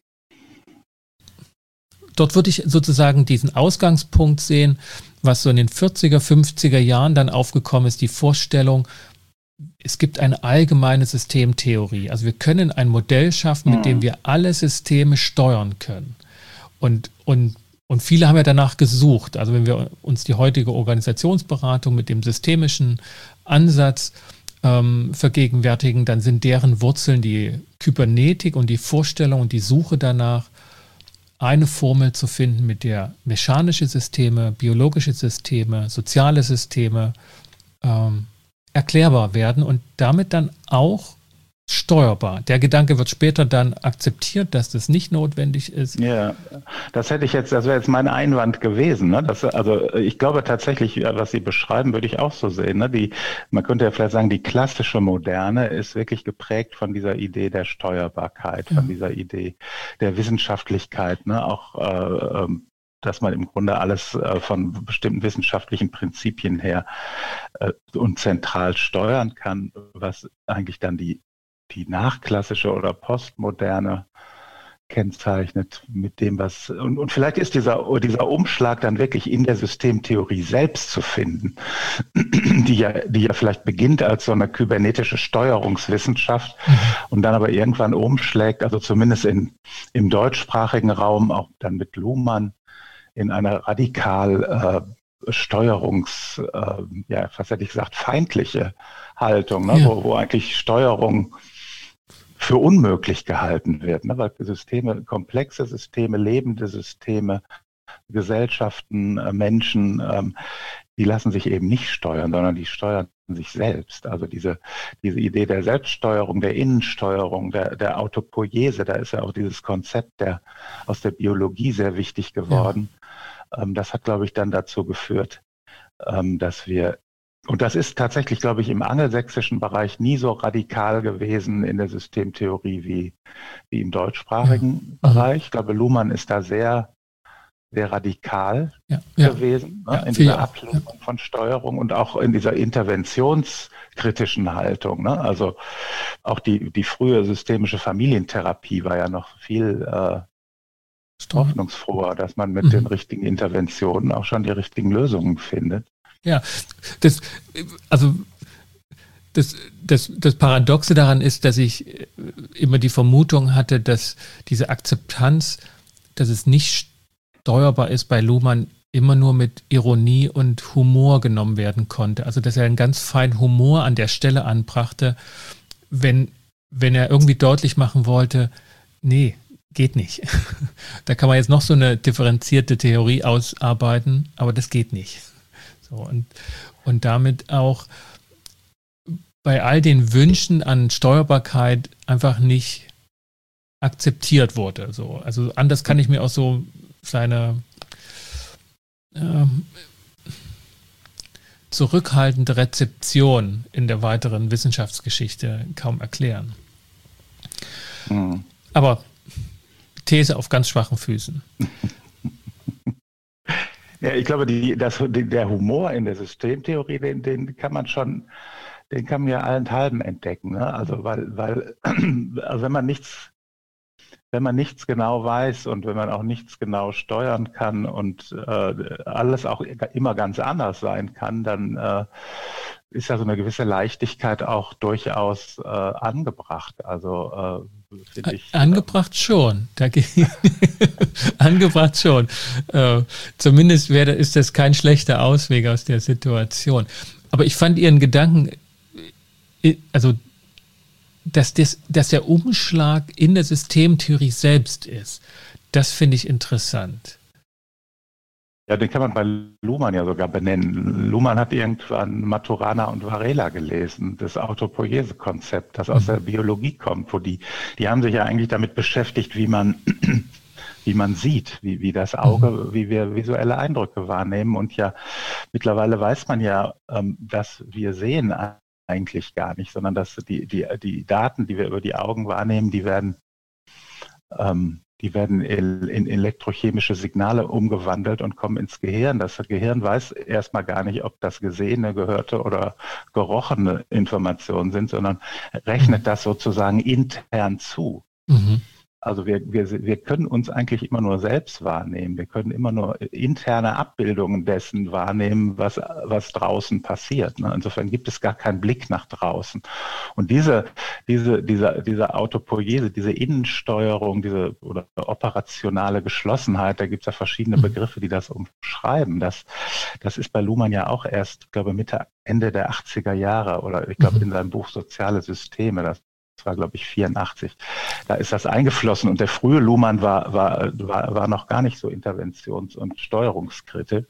B: dort würde ich sozusagen diesen Ausgangspunkt sehen, was so in den vierziger, fünfziger Jahren dann aufgekommen ist, die Vorstellung, es gibt eine allgemeine Systemtheorie. Also wir können ein Modell schaffen, mit dem wir alle Systeme steuern können. Und, und, und viele haben ja danach gesucht. Also wenn wir uns die heutige Organisationsberatung mit dem systemischen Ansatz ähm, vergegenwärtigen, dann sind deren Wurzeln die Kybernetik und die Vorstellung und die Suche danach, eine Formel zu finden, mit der mechanische Systeme, biologische Systeme, soziale Systeme ähm, erklärbar werden und damit dann auch steuerbar. Der Gedanke wird später dann akzeptiert, dass das nicht notwendig ist.
A: Ja, das hätte ich jetzt, das wäre jetzt mein Einwand gewesen. Ne? Das, also ich glaube tatsächlich, was Sie beschreiben, würde ich auch so sehen. Ne? Die, man könnte ja vielleicht sagen, die klassische Moderne ist wirklich geprägt von dieser Idee der Steuerbarkeit, ja. von dieser Idee der Wissenschaftlichkeit, ne? Auch äh, dass man im Grunde alles äh, von bestimmten wissenschaftlichen Prinzipien her äh, und zentral steuern kann, was eigentlich dann die, die nachklassische oder postmoderne kennzeichnet mit dem, was, und, und vielleicht ist dieser, dieser Umschlag dann wirklich in der Systemtheorie selbst zu finden, die ja, die ja vielleicht beginnt als so eine kybernetische Steuerungswissenschaft mhm. und dann aber irgendwann umschlägt, also zumindest in, im deutschsprachigen Raum, auch dann mit Luhmann, in eine radikal äh, Steuerungs, äh, ja, was hätte ich gesagt, feindliche Haltung, ne? ja. wo, wo eigentlich Steuerung für unmöglich gehalten wird, ne? Weil Systeme, komplexe Systeme, lebende Systeme, Gesellschaften, äh, Menschen, ähm, die lassen sich eben nicht steuern, sondern die steuern sich selbst. Also diese, diese Idee der Selbststeuerung, der Innensteuerung, der, der Autopoiese, da ist ja auch dieses Konzept der, aus der Biologie sehr wichtig geworden. Ja. Ähm, das hat, glaube ich, dann dazu geführt, ähm, dass wir Und das ist tatsächlich, glaube ich, im angelsächsischen Bereich nie so radikal gewesen in der Systemtheorie wie, wie im deutschsprachigen ja. Bereich. Ich glaube, Luhmann ist da sehr, sehr radikal ja. Ja. gewesen, ne? ja, in dieser Ablehnung ja. von Steuerung und auch in dieser interventionskritischen Haltung. Ne? Also auch die, die frühe systemische Familientherapie war ja noch viel äh, hoffnungsfroher, dass man mit mhm. den richtigen Interventionen auch schon die richtigen Lösungen findet.
B: Ja, das, also das, das, das Paradoxe daran ist, dass ich immer die Vermutung hatte, dass diese Akzeptanz, dass es nicht steuerbar ist, bei Luhmann immer nur mit Ironie und Humor genommen werden konnte. Also dass er einen ganz feinen Humor an der Stelle anbrachte, wenn, wenn er irgendwie deutlich machen wollte, nee, geht nicht. Da kann man jetzt noch so eine differenzierte Theorie ausarbeiten, aber das geht nicht. So, und, und damit auch bei all den Wünschen an Steuerbarkeit einfach nicht akzeptiert wurde. So. Also anders kann ich mir auch so seine ähm, zurückhaltende Rezeption in der weiteren Wissenschaftsgeschichte kaum erklären. Mhm. Aber These auf ganz schwachen Füßen.
A: Ja, ich glaube, die, das, der Humor in der Systemtheorie, den, den kann man schon, den kann man ja allenthalben entdecken. Ne? Also weil, weil also wenn man nichts, wenn man nichts genau weiß und wenn man auch nichts genau steuern kann und äh, alles auch immer ganz anders sein kann, dann äh, ist ja so eine gewisse Leichtigkeit auch durchaus äh, angebracht. Also äh, finde ich.
B: Angebracht schon. Angebracht schon. Äh, zumindest wäre, ist das kein schlechter Ausweg aus der Situation. Aber ich fand Ihren Gedanken, also dass, das, dass der Umschlag in der Systemtheorie selbst ist, das finde ich interessant.
A: Ja, den kann man bei Luhmann ja sogar benennen. Luhmann hat irgendwann Maturana und Varela gelesen, das Autopoiese-Konzept, das aus mhm. der Biologie kommt, wo die, die haben sich ja eigentlich damit beschäftigt, wie man, wie man sieht, wie, wie das Auge, mhm. wie wir visuelle Eindrücke wahrnehmen. Und ja, mittlerweile weiß man ja, ähm, dass wir sehen eigentlich gar nicht, sondern dass die, die, die Daten, die wir über die Augen wahrnehmen, die werden, ähm, die werden in elektrochemische Signale umgewandelt und kommen ins Gehirn. Das Gehirn weiß erstmal gar nicht, ob das gesehene, gehörte oder gerochene Informationen sind, sondern rechnet das sozusagen intern zu. Mhm. Also wir, wir, wir können uns eigentlich immer nur selbst wahrnehmen. Wir können immer nur interne Abbildungen dessen wahrnehmen, was, was draußen passiert. Ne? Insofern gibt es gar keinen Blick nach draußen. Und diese, diese, diese, diese Autopoiese, diese Innensteuerung, diese oder operationale Geschlossenheit, da gibt es ja verschiedene Begriffe, die das umschreiben. Das, das ist bei Luhmann ja auch erst, glaube Mitte, Ende der achtziger Jahre oder ich glaube in seinem Buch Soziale Systeme, das Das war, glaube ich, vierundachtzig. Da ist das eingeflossen und der frühe Luhmann war, war, war, war noch gar nicht so interventions- und steuerungskritisch.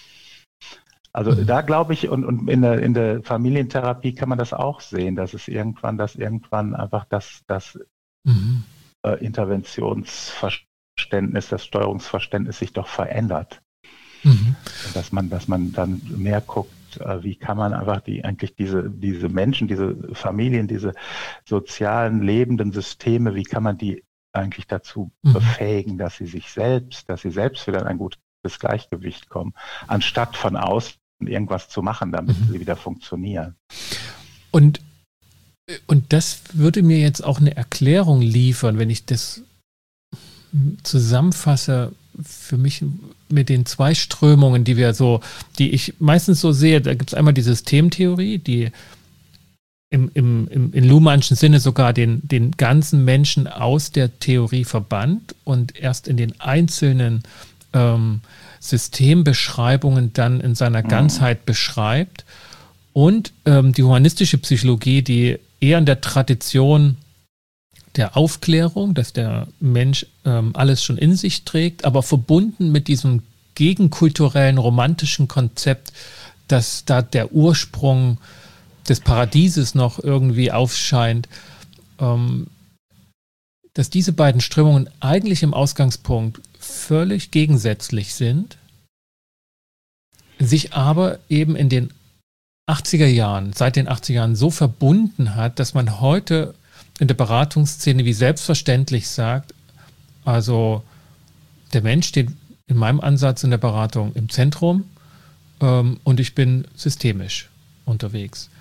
A: Also mhm. da glaube ich, und, und in, der, in der Familientherapie kann man das auch sehen, dass es irgendwann, dass irgendwann einfach das, das mhm. äh, Interventionsverständnis, das Steuerungsverständnis sich doch verändert. Mhm. Dass man, dass man dann mehr guckt, wie kann man einfach die eigentlich diese, diese Menschen, diese Familien, diese sozialen, lebenden Systeme, wie kann man die eigentlich dazu mhm. befähigen, dass sie sich selbst, dass sie selbst wieder in ein gutes Gleichgewicht kommen, anstatt von außen irgendwas zu machen, damit mhm. sie wieder funktionieren.
B: Und, und das würde mir jetzt auch eine Erklärung liefern, wenn ich das zusammenfasse, für mich mit den zwei Strömungen, die wir so, die ich meistens so sehe, da gibt es einmal die Systemtheorie, die im, im, im in Luhmannschen Sinne sogar den, den ganzen Menschen aus der Theorie verbannt und erst in den einzelnen ähm, Systembeschreibungen dann in seiner Ganzheit beschreibt. Und ähm, die humanistische Psychologie, die eher in der Tradition der Aufklärung, dass der Mensch ähm, alles schon in sich trägt, aber verbunden mit diesem gegenkulturellen, romantischen Konzept, dass da der Ursprung des Paradieses noch irgendwie aufscheint, ähm, dass diese beiden Strömungen eigentlich im Ausgangspunkt völlig gegensätzlich sind, sich aber eben in den achtziger Jahren, seit den achtziger Jahren so verbunden hat, dass man heute in der Beratungsszene wie selbstverständlich sagt, also der Mensch steht in meinem Ansatz in der Beratung im Zentrum ähm, und ich bin systemisch unterwegs.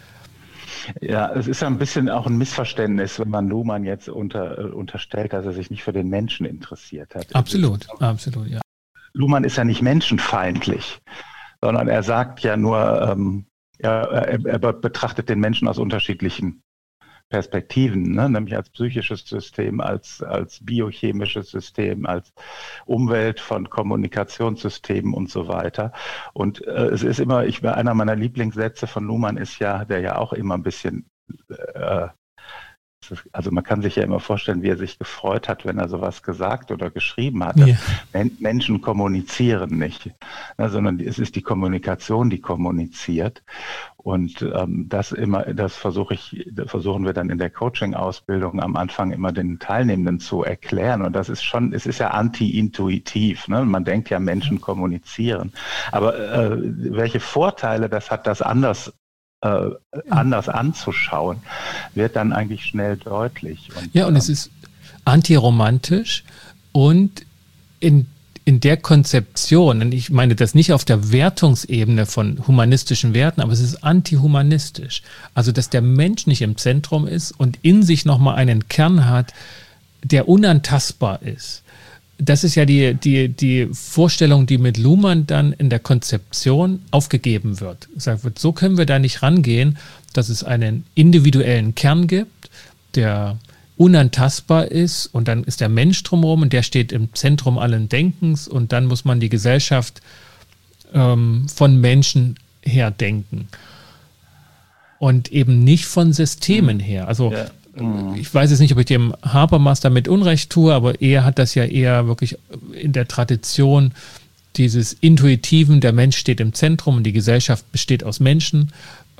A: Ja, es ist ja ein bisschen auch ein Missverständnis, wenn man Luhmann jetzt unter, äh, unterstellt, dass er sich nicht für den Menschen interessiert hat.
B: Absolut, ist, absolut, ja.
A: Luhmann ist ja nicht menschenfeindlich, sondern er sagt ja nur, ähm, ja, er, er betrachtet den Menschen aus unterschiedlichen Perspektiven, ne? Nämlich als psychisches System, als, als biochemisches System, als Umwelt von Kommunikationssystemen und so weiter. Und äh, es ist immer, ich einer meiner Lieblingssätze von Luhmann ist ja, der ja auch immer ein bisschen, äh, also man kann sich ja immer vorstellen, wie er sich gefreut hat, wenn er sowas gesagt oder geschrieben hat. Ja. Men- Menschen kommunizieren nicht, ne, sondern es ist die Kommunikation, die kommuniziert. Und ähm, das immer, das versuche ich, das versuchen wir dann in der Coaching-Ausbildung am Anfang immer den Teilnehmenden zu erklären. Und das ist schon, es ist ja anti-intuitiv. Ne? Man denkt ja, Menschen kommunizieren. Aber äh, welche Vorteile das hat, das anders Äh, anders anzuschauen, wird dann eigentlich schnell deutlich.
B: Und, ja, und ähm, es ist antiromantisch und in, in der Konzeption, und ich meine das nicht auf der Wertungsebene von humanistischen Werten, aber es ist antihumanistisch. Also, dass der Mensch nicht im Zentrum ist und in sich nochmal einen Kern hat, der unantastbar ist. Das ist ja die, die, die Vorstellung, die mit Luhmann dann in der Konzeption aufgegeben wird. Gesagt wird, so können wir da nicht rangehen, dass es einen individuellen Kern gibt, der unantastbar ist und dann ist der Mensch drumherum und der steht im Zentrum allen Denkens und dann muss man die Gesellschaft ähm, von Menschen her denken und eben nicht von Systemen her. Also ja. Ich weiß jetzt nicht, ob ich dem Habermas damit Unrecht tue, aber er hat das ja eher wirklich in der Tradition dieses Intuitiven, der Mensch steht im Zentrum und die Gesellschaft besteht aus Menschen,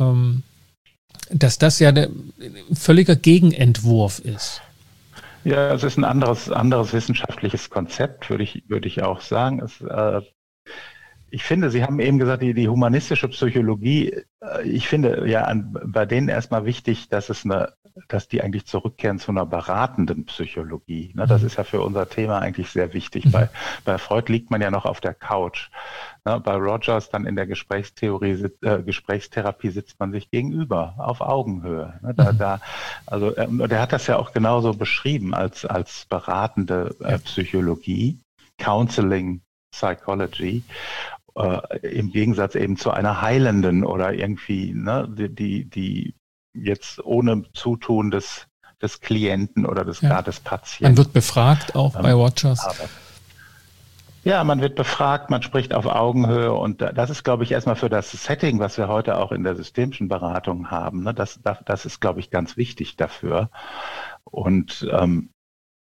B: dass das ja ein völliger Gegenentwurf ist.
A: Ja, es ist ein anderes, anderes wissenschaftliches Konzept, würde ich, würde ich auch sagen. Es, äh Ich finde, Sie haben eben gesagt, die, die humanistische Psychologie, ich finde ja an, bei denen erstmal wichtig, dass es eine, dass die eigentlich zurückkehren zu einer beratenden Psychologie. Ne, das ist ja für unser Thema eigentlich sehr wichtig. Mhm. Bei, bei Freud liegt man ja noch auf der Couch. Ne, bei Rogers dann in der Gesprächstheorie, äh, Gesprächstherapie sitzt man sich gegenüber, auf Augenhöhe. Ne, da, mhm. da, also äh, der hat das ja auch genauso beschrieben als, als beratende äh, Psychologie, Counseling Psychology. Äh, im Gegensatz eben zu einer heilenden oder irgendwie, ne, die, die, die jetzt ohne Zutun des, des Klienten oder des, ja. gar des Patienten.
B: Man wird befragt auch ähm, bei Rogers.
A: Ja, man wird befragt, man spricht auf Augenhöhe und das ist, glaube ich, erstmal für das Setting, was wir heute auch in der systemischen Beratung haben, ne, das, das, das ist, glaube ich, ganz wichtig dafür. Und ähm,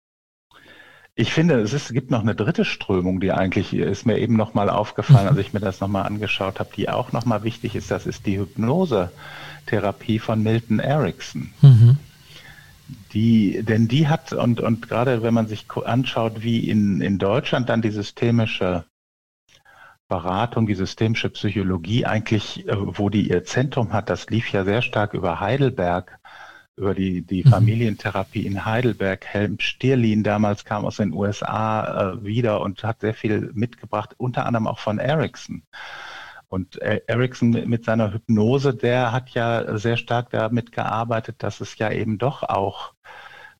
A: ich finde, es ist, gibt noch eine dritte Strömung, die eigentlich, ist mir eben nochmal aufgefallen, mhm. als ich mir das nochmal angeschaut habe, die auch nochmal wichtig ist, das ist die Hypnosetherapie von Milton Erickson. Mhm. Die, denn die hat, und, und gerade wenn man sich anschaut, wie in, in Deutschland dann die systemische Beratung, die systemische Psychologie eigentlich, wo die ihr Zentrum hat, das lief ja sehr stark über Heidelberg, über die, die Familientherapie in Heidelberg. Helm Stirlin damals kam aus den U S A äh, wieder und hat sehr viel mitgebracht, unter anderem auch von Erickson. Und äh, Erickson mit, mit seiner Hypnose, der hat ja sehr stark damit gearbeitet, dass es ja eben doch auch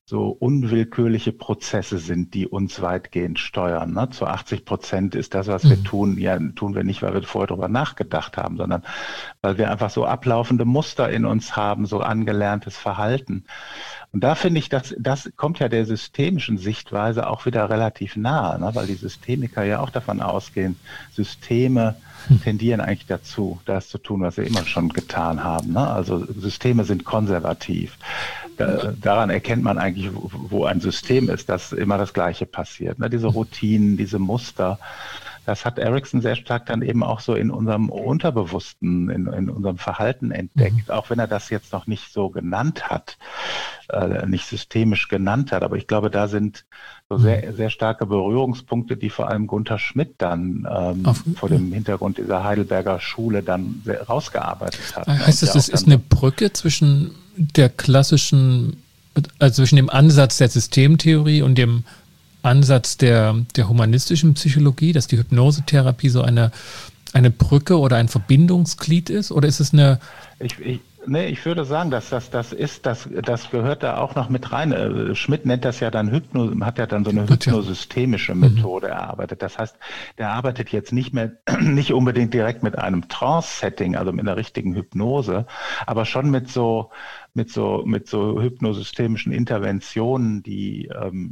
A: so unwillkürliche Prozesse sind, die uns weitgehend steuern. Ne? Zu achtzig Prozent ist das, was mhm. wir tun, ja, tun wir nicht, weil wir vorher darüber nachgedacht haben, sondern weil wir einfach so ablaufende Muster in uns haben, so angelerntes Verhalten. Und da finde ich, dass das kommt ja der systemischen Sichtweise auch wieder relativ nahe, ne? Weil die Systemiker ja auch davon ausgehen, Systeme tendieren eigentlich dazu, das zu tun, was sie immer schon getan haben. Ne? Also Systeme sind konservativ. Da, daran erkennt man eigentlich, wo, wo ein System ist, dass immer das Gleiche passiert. Ne? Diese Routinen, diese Muster, das hat Erikson sehr stark dann eben auch so in unserem Unterbewussten, in, in unserem Verhalten entdeckt, mhm. auch wenn er das jetzt noch nicht so genannt hat, äh, nicht systemisch genannt hat. Aber ich glaube, da sind so sehr, sehr starke Berührungspunkte, die vor allem Gunther Schmidt dann ähm, Auf, vor dem Hintergrund dieser Heidelberger Schule dann sehr rausgearbeitet hat.
B: Heißt das, das ist eine Brücke zwischen der klassischen, also zwischen dem Ansatz der Systemtheorie und dem Ansatz der, der humanistischen Psychologie, dass die Hypnosetherapie so eine, eine Brücke oder ein Verbindungsglied ist? Oder ist es eine...
A: Ich, ich, nee, ich würde sagen, dass das, das ist, das, das gehört da auch noch mit rein. Schmidt nennt das ja dann Hypno, hat ja dann so eine hypnosystemische Methode mhm. erarbeitet. Das heißt, der arbeitet jetzt nicht mehr, nicht unbedingt direkt mit einem Trance-Setting, also mit einer richtigen Hypnose, aber schon mit so, mit so, mit so hypnosystemischen Interventionen, die, ähm,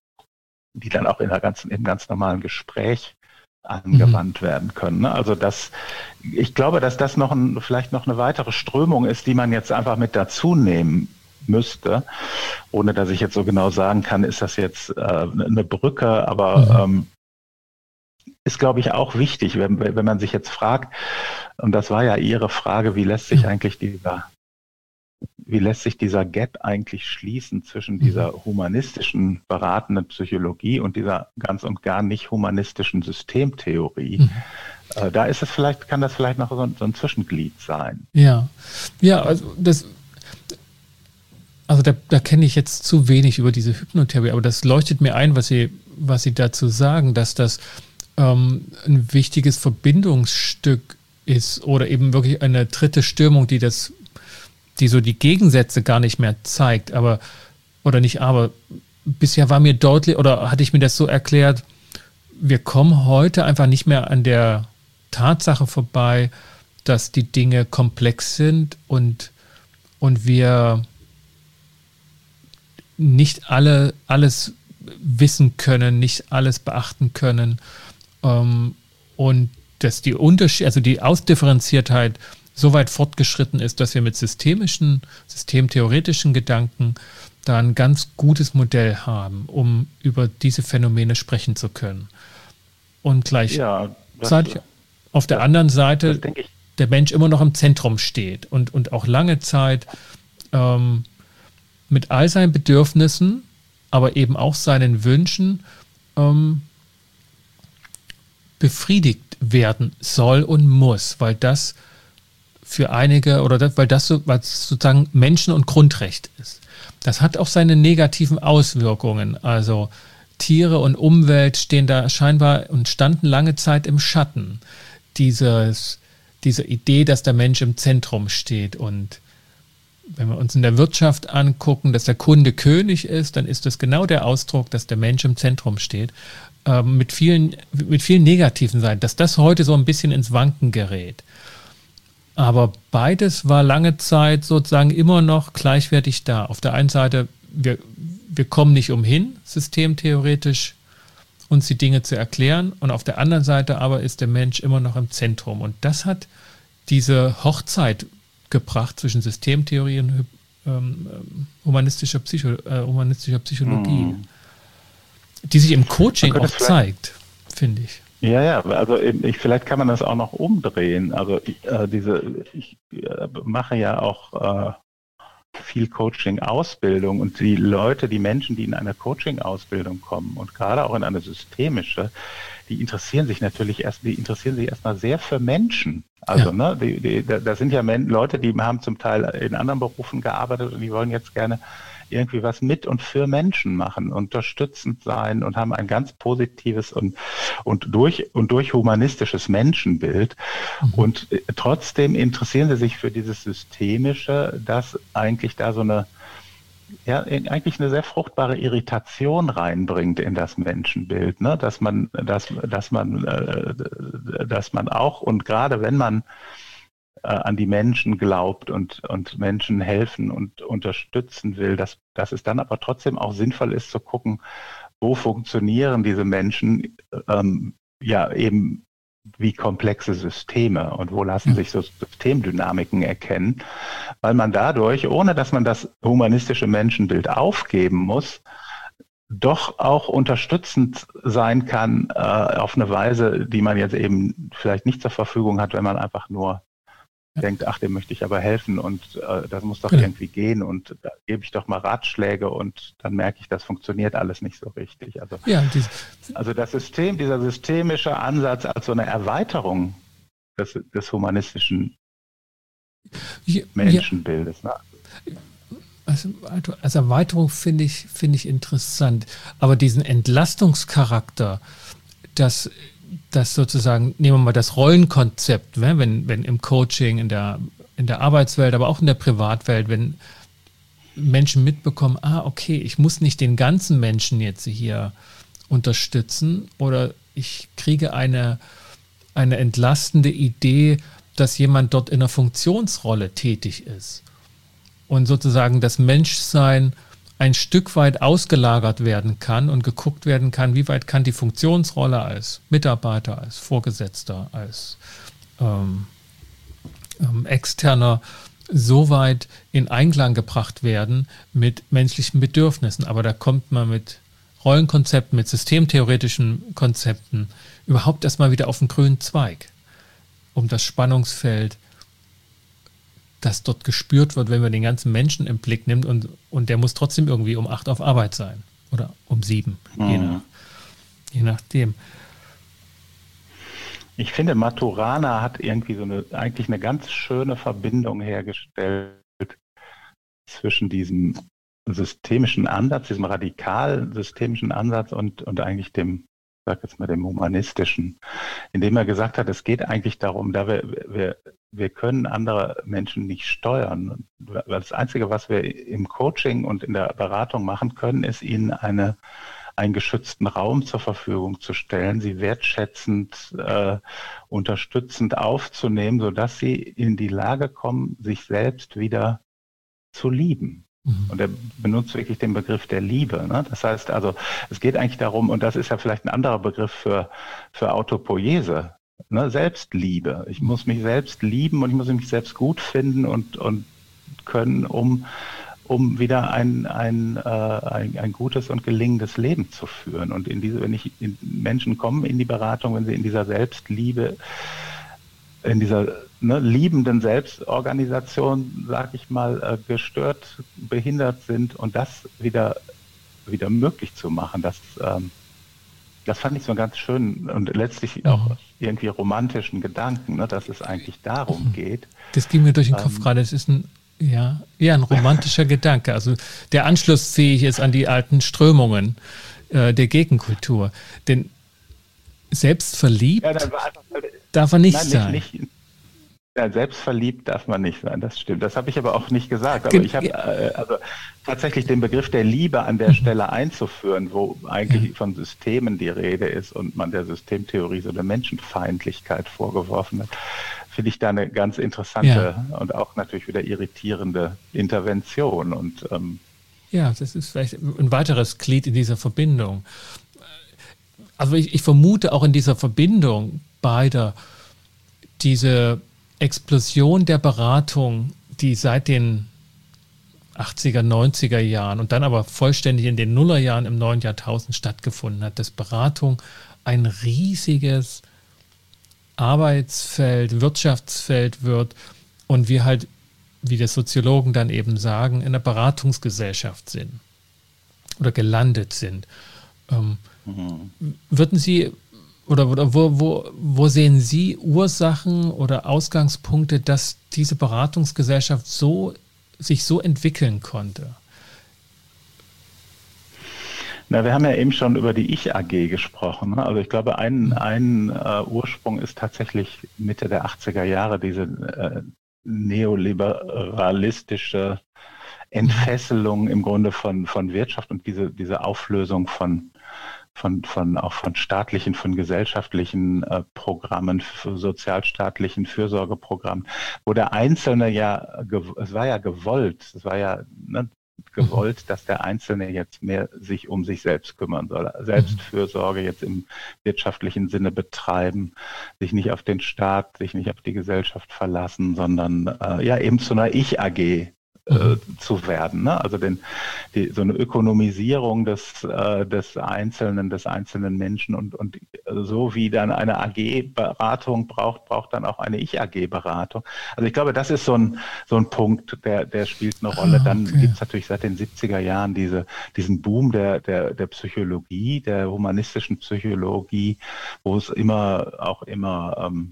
A: die dann auch in der ganzen, im ganz normalen Gespräch angewandt mhm. werden können. Ne? Also das, ich glaube, dass das noch ein, vielleicht noch eine weitere Strömung ist, die man jetzt einfach mit dazu nehmen müsste, ohne dass ich jetzt so genau sagen kann, ist das jetzt äh, eine Brücke, aber mhm. ähm, ist, glaube ich, auch wichtig, wenn, wenn man sich jetzt fragt, und das war ja Ihre Frage, wie lässt sich mhm. eigentlich dieser Wie lässt sich dieser Gap eigentlich schließen zwischen dieser humanistischen beratenden Psychologie und dieser ganz und gar nicht humanistischen Systemtheorie? Mhm. Äh, da ist es vielleicht, kann das vielleicht noch so ein, so ein Zwischenglied sein.
B: Ja, ja, also das, also da, da kenne ich jetzt zu wenig über diese Hypnotheorie, aber das leuchtet mir ein, was Sie, was Sie dazu sagen, dass das ähm, ein wichtiges Verbindungsstück ist oder eben wirklich eine dritte Strömung, die das die so die Gegensätze gar nicht mehr zeigt, aber, oder nicht, aber bisher war mir deutlich, oder hatte ich mir das so erklärt, wir kommen heute einfach nicht mehr an der Tatsache vorbei, dass die Dinge komplex sind und, und wir nicht alle alles wissen können, nicht alles beachten können, ähm, und dass die Unterschied, also die Ausdifferenziertheit so weit fortgeschritten ist, dass wir mit systemischen, systemtheoretischen Gedanken da ein ganz gutes Modell haben, um über diese Phänomene sprechen zu können. Und gleichzeitig ja, auf der das, anderen Seite der Mensch immer noch im Zentrum steht und, und auch lange Zeit ähm, mit all seinen Bedürfnissen, aber eben auch seinen Wünschen ähm, befriedigt werden soll und muss, weil das für einige, oder das, weil das so, weil es sozusagen Menschen- und Grundrecht ist. Das hat auch seine negativen Auswirkungen. Also Tiere und Umwelt stehen da scheinbar und standen lange Zeit im Schatten. Dieses, diese Idee, dass der Mensch im Zentrum steht. Und wenn wir uns in der Wirtschaft angucken, dass der Kunde König ist, dann ist das genau der Ausdruck, dass der Mensch im Zentrum steht. Ähm, mit vielen, mit vielen negativen Seiten, dass das heute so ein bisschen ins Wanken gerät. Aber beides war lange Zeit sozusagen immer noch gleichwertig da. Auf der einen Seite, wir, wir kommen nicht umhin, systemtheoretisch uns die Dinge zu erklären. Und auf der anderen Seite aber ist der Mensch immer noch im Zentrum. Und das hat diese Hochzeit gebracht zwischen Systemtheorie und ähm, humanistischer, Psycho, äh, humanistischer Psychologie, mm. die sich im Coaching auch zeigt, finde ich.
A: Ja, ja, also ich, vielleicht kann man das auch noch umdrehen. Also äh, diese, ich äh, mache ja auch äh, viel Coaching-Ausbildung und die Leute, die Menschen, die in eine Coaching-Ausbildung kommen und gerade auch in eine systemische, die interessieren sich natürlich erst, die interessieren sich erstmal sehr für Menschen. Also, ja. ne, die, die, da sind ja Leute, die haben zum Teil in anderen Berufen gearbeitet und die wollen jetzt gerne irgendwie was mit und für Menschen machen, unterstützend sein und haben ein ganz positives und, und durch, und durch humanistisches Menschenbild. Mhm. Und trotzdem interessieren sie sich für dieses Systemische, dass eigentlich da so eine, ja eigentlich eine sehr fruchtbare Irritation reinbringt in das Menschenbild, ne? Dass man, dass, dass man, äh, dass man auch, und gerade wenn man äh, an die Menschen glaubt und, und Menschen helfen und unterstützen will, dass, dass es dann aber trotzdem auch sinnvoll ist zu gucken, wo funktionieren diese Menschen ähm, ja eben wie komplexe Systeme und wo lassen sich so Systemdynamiken erkennen, weil man dadurch, ohne dass man das humanistische Menschenbild aufgeben muss, doch auch unterstützend sein kann äh, auf eine Weise, die man jetzt eben vielleicht nicht zur Verfügung hat, wenn man einfach nur denkt, ach, dem möchte ich aber helfen und äh, das muss doch genau. irgendwie gehen und da gebe ich doch mal Ratschläge und dann merke ich, das funktioniert alles nicht so richtig. Also, ja, also das System, dieser systemische Ansatz als so eine Erweiterung des, des humanistischen ja, Menschenbildes. Ne?
B: Also, als Erweiterung finde ich, finde ich interessant, aber diesen Entlastungscharakter, das das sozusagen, nehmen wir mal das Rollenkonzept, wenn, wenn im Coaching, in der, in der Arbeitswelt, aber auch in der Privatwelt, wenn Menschen mitbekommen, ah, okay, ich muss nicht den ganzen Menschen jetzt hier unterstützen oder ich kriege eine, eine entlastende Idee, dass jemand dort in einer Funktionsrolle tätig ist und sozusagen das Menschsein ein Stück weit ausgelagert werden kann und geguckt werden kann, wie weit kann die Funktionsrolle als Mitarbeiter, als Vorgesetzter, als ähm, ähm, Externer so weit in Einklang gebracht werden mit menschlichen Bedürfnissen. Aber da kommt man mit Rollenkonzepten, mit systemtheoretischen Konzepten überhaupt erstmal wieder auf den grünen Zweig, um das Spannungsfeld, das dort gespürt wird, wenn man den ganzen Menschen im Blick nimmt und, und der muss trotzdem irgendwie um acht auf Arbeit sein oder um sieben, mhm. je, nach, je nachdem.
A: Ich finde, Maturana hat irgendwie so eine, eigentlich eine ganz schöne Verbindung hergestellt zwischen diesem systemischen Ansatz, diesem radikal systemischen Ansatz und, und eigentlich dem, ich sag jetzt mal, dem humanistischen, indem er gesagt hat, es geht eigentlich darum, da wir, wir wir können andere Menschen nicht steuern. Das Einzige, was wir im Coaching und in der Beratung machen können, ist ihnen eine, einen geschützten Raum zur Verfügung zu stellen, sie wertschätzend, äh, unterstützend aufzunehmen, sodass sie in die Lage kommen, sich selbst wieder zu lieben. Mhm. Und er benutzt wirklich den Begriff der Liebe. Ne? Das heißt also, es geht eigentlich darum, und das ist ja vielleicht ein anderer Begriff für, für Autopoiese, ne, Selbstliebe. Ich muss mich selbst lieben und ich muss mich selbst gut finden und, und können, um, um wieder ein, ein, äh, ein, ein gutes und gelingendes Leben zu führen. Und in diese, wenn ich in, Menschen kommen in die Beratung, wenn sie in dieser Selbstliebe, in dieser ne, liebenden Selbstorganisation, sag ich mal, äh, gestört, behindert sind und das wieder, wieder möglich zu machen, das ähm, Das fand ich so ganz schön und letztlich auch irgendwie romantischen Gedanken, ne, dass es eigentlich darum geht.
B: Das ging mir durch den Kopf ähm, gerade. Es ist ein, ja, eher ein romantischer Gedanke. Also der anschlussfähig ist an die alten Strömungen äh, der Gegenkultur. Denn selbstverliebt ja, einfach, darf er nicht nein, sein. Nicht, nicht,
A: ja, selbstverliebt darf man nicht sein, das stimmt. Das habe ich aber auch nicht gesagt. Aber ich habe äh, also tatsächlich den Begriff der Liebe an der Stelle einzuführen, wo eigentlich ja. von Systemen die Rede ist und man der Systemtheorie so eine Menschenfeindlichkeit vorgeworfen hat, finde ich da eine ganz interessante ja. und auch natürlich wieder irritierende Intervention. Und ähm,
B: ja, das ist vielleicht ein weiteres Glied in dieser Verbindung. Also ich, ich vermute auch in dieser Verbindung beider diese Explosion der Beratung, die seit den achtziger, neunziger Jahren und dann aber vollständig in den Nullerjahren im neuen Jahrtausend stattgefunden hat, dass Beratung ein riesiges Arbeitsfeld, Wirtschaftsfeld wird und wir halt, wie die Soziologen dann eben sagen, in einer Beratungsgesellschaft sind oder gelandet sind. Ähm, mhm. Würden Sie Oder, oder wo, wo, wo sehen Sie Ursachen oder Ausgangspunkte, dass diese Beratungsgesellschaft so, sich so entwickeln konnte?
A: Na, wir haben ja eben schon über die Ich-A G gesprochen. Ne? Also ich glaube, ein, ein äh, Ursprung ist tatsächlich Mitte der achtziger Jahre diese äh, neoliberalistische Entfesselung im Grunde von, von Wirtschaft und diese, diese Auflösung von, von, von, auch von staatlichen, von gesellschaftlichen äh, Programmen, sozialstaatlichen Fürsorgeprogrammen, wo der Einzelne ja, es war ja gewollt, es war ja, ne, gewollt, dass der Einzelne jetzt mehr sich um sich selbst kümmern soll, Selbstfürsorge jetzt im wirtschaftlichen Sinne betreiben, sich nicht auf den Staat, sich nicht auf die Gesellschaft verlassen, sondern äh, ja eben zu einer Ich-A G äh, zu werden. Ne? Also den, die, so eine Ökonomisierung des, äh, des Einzelnen, des einzelnen Menschen und, und so wie dann eine A G-Beratung braucht, braucht dann auch eine Ich-A G-Beratung. Also ich glaube, das ist so ein, so ein Punkt, der, der spielt eine Rolle. Dann okay. gibt es natürlich seit den siebziger Jahren diese, diesen Boom der, der, der Psychologie, der humanistischen Psychologie, wo es immer, auch immer, ähm,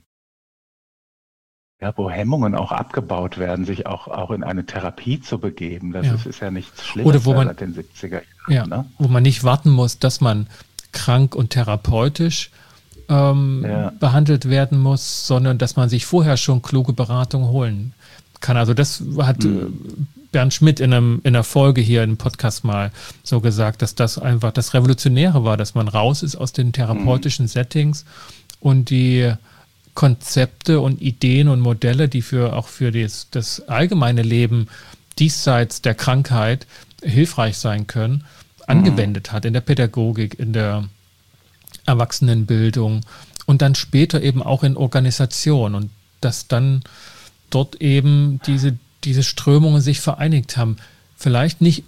A: ja, wo Hemmungen auch abgebaut werden, sich auch, auch in eine Therapie zu begeben. Das
B: ja.
A: ist, ist ja nichts Schlimmes.
B: Oder wo man,
A: seit den siebziger Jahren.
B: Ja, ne? Wo man nicht warten muss, dass man krank und therapeutisch ähm, ja. behandelt werden muss, sondern dass man sich vorher schon kluge Beratung holen kann. Also das hat mhm. Bernd Schmidt in, einem, in einer Folge hier im Podcast mal so gesagt, dass das einfach das Revolutionäre war, dass man raus ist aus den therapeutischen mhm. Settings und die Konzepte und Ideen und Modelle, die für auch für das, das allgemeine Leben diesseits der Krankheit hilfreich sein können, angewendet hat in der Pädagogik, in der Erwachsenenbildung und dann später eben auch in Organisation und dass dann dort eben diese, diese Strömungen sich vereinigt haben. Vielleicht nicht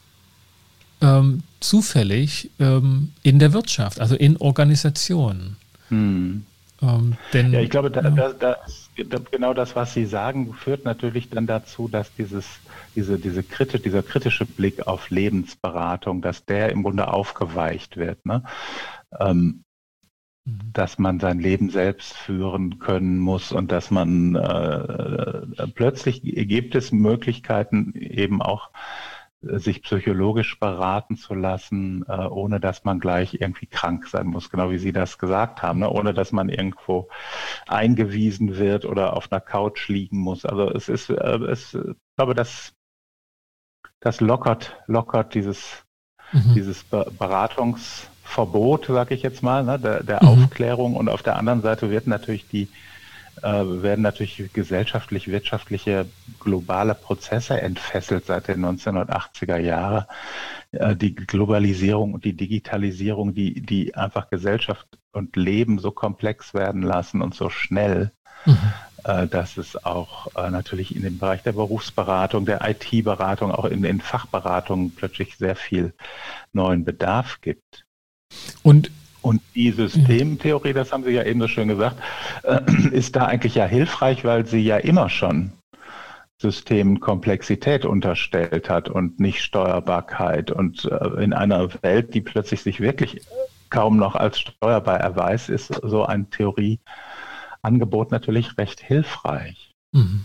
B: ähm, zufällig ähm, in der Wirtschaft, also in Organisationen.
A: Hm.
B: Ähm, denn,
A: ja, ich glaube, da,
B: ja.
A: da, da, da, genau das, was Sie sagen, führt natürlich dann dazu, dass dieses, diese, diese kritisch, dieser kritische Blick auf Lebensberatung, dass der im Grunde aufgeweicht wird, ne? Ähm, mhm. dass man sein Leben selbst führen können muss und dass man äh, plötzlich gibt es Möglichkeiten, eben auch sich psychologisch beraten zu lassen, äh, ohne dass man gleich irgendwie krank sein muss, genau wie Sie das gesagt haben, ne? Ohne dass man irgendwo eingewiesen wird oder auf einer Couch liegen muss. Also es ist, äh, es, ich glaube, das, das lockert, lockert dieses, mhm. dieses Be- Beratungsverbot, sage ich jetzt mal, ne? der, der mhm. Aufklärung und auf der anderen Seite wird natürlich die Äh, werden natürlich gesellschaftlich, wirtschaftliche, globale Prozesse entfesselt seit den neunzehnhundertachtziger Jahren. Äh, die Globalisierung und die Digitalisierung, die, die einfach Gesellschaft und Leben so komplex werden lassen und so schnell, mhm. äh, dass es auch äh, natürlich in dem Bereich der Berufsberatung, der I T-Beratung, auch in den Fachberatungen plötzlich sehr viel neuen Bedarf gibt.
B: Und
A: Und die Systemtheorie, das haben Sie ja eben so schön gesagt, äh, ist da eigentlich ja hilfreich, weil sie ja immer schon Systemen Komplexität unterstellt hat und nicht Steuerbarkeit. Und äh, in einer Welt, die plötzlich sich wirklich kaum noch als steuerbar erweist, ist so ein Theorieangebot natürlich recht hilfreich. Mhm.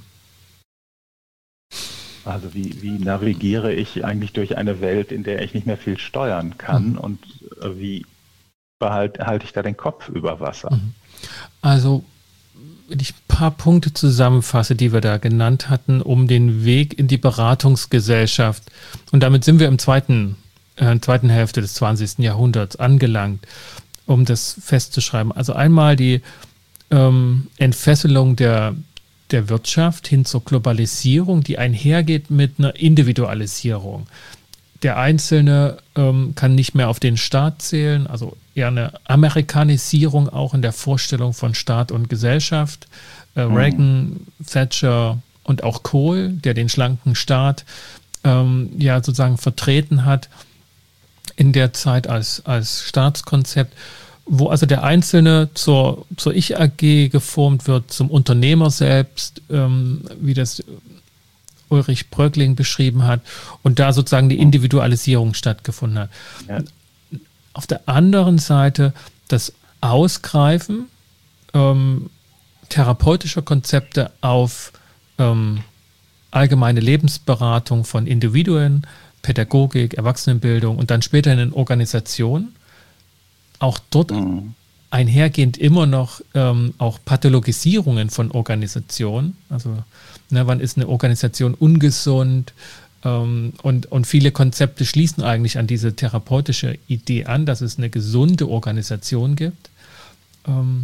A: Also wie, wie navigiere ich eigentlich durch eine Welt, in der ich nicht mehr viel steuern kann, mhm. und äh, wie Behalte, halte ich da den Kopf über Wasser.
B: Also, wenn ich ein paar Punkte zusammenfasse, die wir da genannt hatten, um den Weg in die Beratungsgesellschaft, und damit sind wir im zweiten, äh, zweiten Hälfte des zwanzigsten Jahrhunderts angelangt, um das festzuschreiben. Also einmal die ähm, Entfesselung der, der Wirtschaft hin zur Globalisierung, die einhergeht mit einer Individualisierung. Der Einzelne ähm, kann nicht mehr auf den Staat zählen, also eher eine Amerikanisierung auch in der Vorstellung von Staat und Gesellschaft. Äh, mhm. Reagan, Thatcher und auch Kohl, der den schlanken Staat ähm, ja sozusagen vertreten hat in der Zeit als, als Staatskonzept, wo also der Einzelne zur, zur Ich-A G geformt wird, zum Unternehmer selbst, ähm, wie das Ulrich Bröckling beschrieben hat, und da sozusagen die Individualisierung stattgefunden hat. Ja. Auf der anderen Seite das Ausgreifen ähm, therapeutischer Konzepte auf ähm, allgemeine Lebensberatung von Individuen, Pädagogik, Erwachsenenbildung und dann später in Organisationen. Auch dort mhm. einhergehend immer noch ähm, auch Pathologisierungen von Organisationen. Also ne, wann ist eine Organisation ungesund? Ähm, und, und viele Konzepte schließen eigentlich an diese therapeutische Idee an, dass es eine gesunde Organisation gibt. Ähm,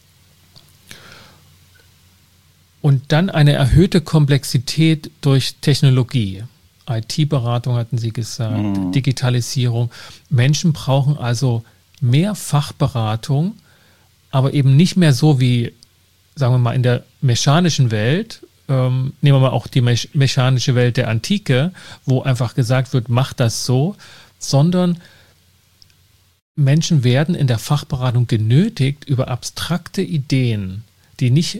B: und dann eine erhöhte Komplexität durch Technologie. I T-Beratung hatten Sie gesagt, mhm. Digitalisierung. Menschen brauchen also mehr Fachberatung, aber eben nicht mehr so wie, sagen wir mal, in der mechanischen Welt. Ähm, nehmen wir mal auch die me- mechanische Welt der Antike, wo einfach gesagt wird, mach das so, sondern Menschen werden in der Fachberatung genötigt, über abstrakte Ideen, die nicht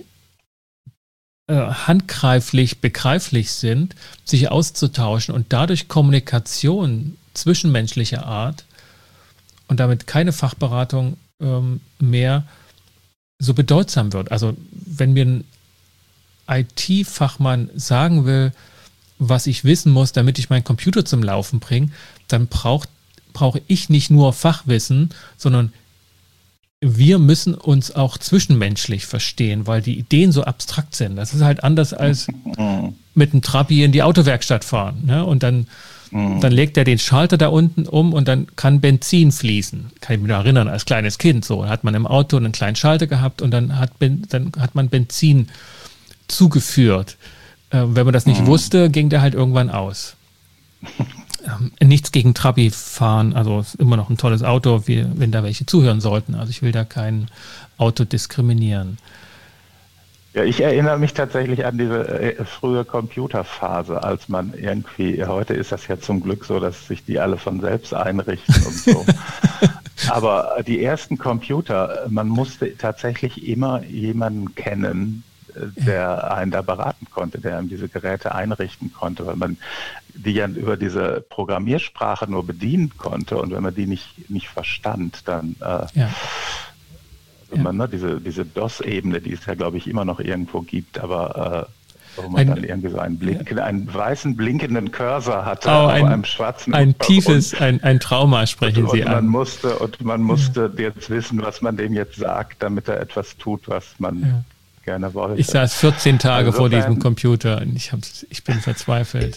B: äh, handgreiflich, begreiflich sind, sich auszutauschen und dadurch Kommunikation zwischenmenschlicher Art und damit keine Fachberatung ähm, mehr so bedeutsam wird. Also wenn mir ein I T-Fachmann sagen will, was ich wissen muss, damit ich meinen Computer zum Laufen bringe, dann braucht, brauche ich nicht nur Fachwissen, sondern wir müssen uns auch zwischenmenschlich verstehen, weil die Ideen so abstrakt sind. Das ist halt anders als mit einem Trabi in die Autowerkstatt fahren. Ne? Und dann, mhm. dann legt er den Schalter da unten um und dann kann Benzin fließen. Kann ich mich noch erinnern, als kleines Kind. So hat man im Auto einen kleinen Schalter gehabt und dann hat, ben, dann hat man Benzin zugeführt. Äh, wenn man das nicht mhm. wusste, ging der halt irgendwann aus. Ähm, nichts gegen Trabi fahren, also ist immer noch ein tolles Auto, wie, wenn da welche zuhören sollten. Also ich will da kein Auto diskriminieren.
A: Ja, ich erinnere mich tatsächlich an diese äh, frühe Computerphase, als man irgendwie, heute ist das ja zum Glück so, dass sich die alle von selbst einrichten und so. Aber die ersten Computer, man musste tatsächlich immer jemanden kennen, der einen da beraten konnte, der einem diese Geräte einrichten konnte, weil man die ja über diese Programmiersprache nur bedienen konnte und wenn man die nicht, nicht verstand, dann äh, ja. also ja. man, ne, diese, diese DOS-Ebene, die es ja glaube ich immer noch irgendwo gibt, aber äh, wo man ein, dann irgendwie so einen, blinken, ja. einen weißen blinkenden Cursor hatte
B: oh,
A: auf
B: ein,
A: einem schwarzen
B: ein tiefes, ein, ein Trauma sprechen und, Sie
A: und man
B: an.
A: Musste, und man musste ja. jetzt wissen, was man dem jetzt sagt, damit er etwas tut, was man ja. gerne wollte.
B: Ich saß vierzehn Tage also vor diesem Computer und ich, hab, ich bin verzweifelt.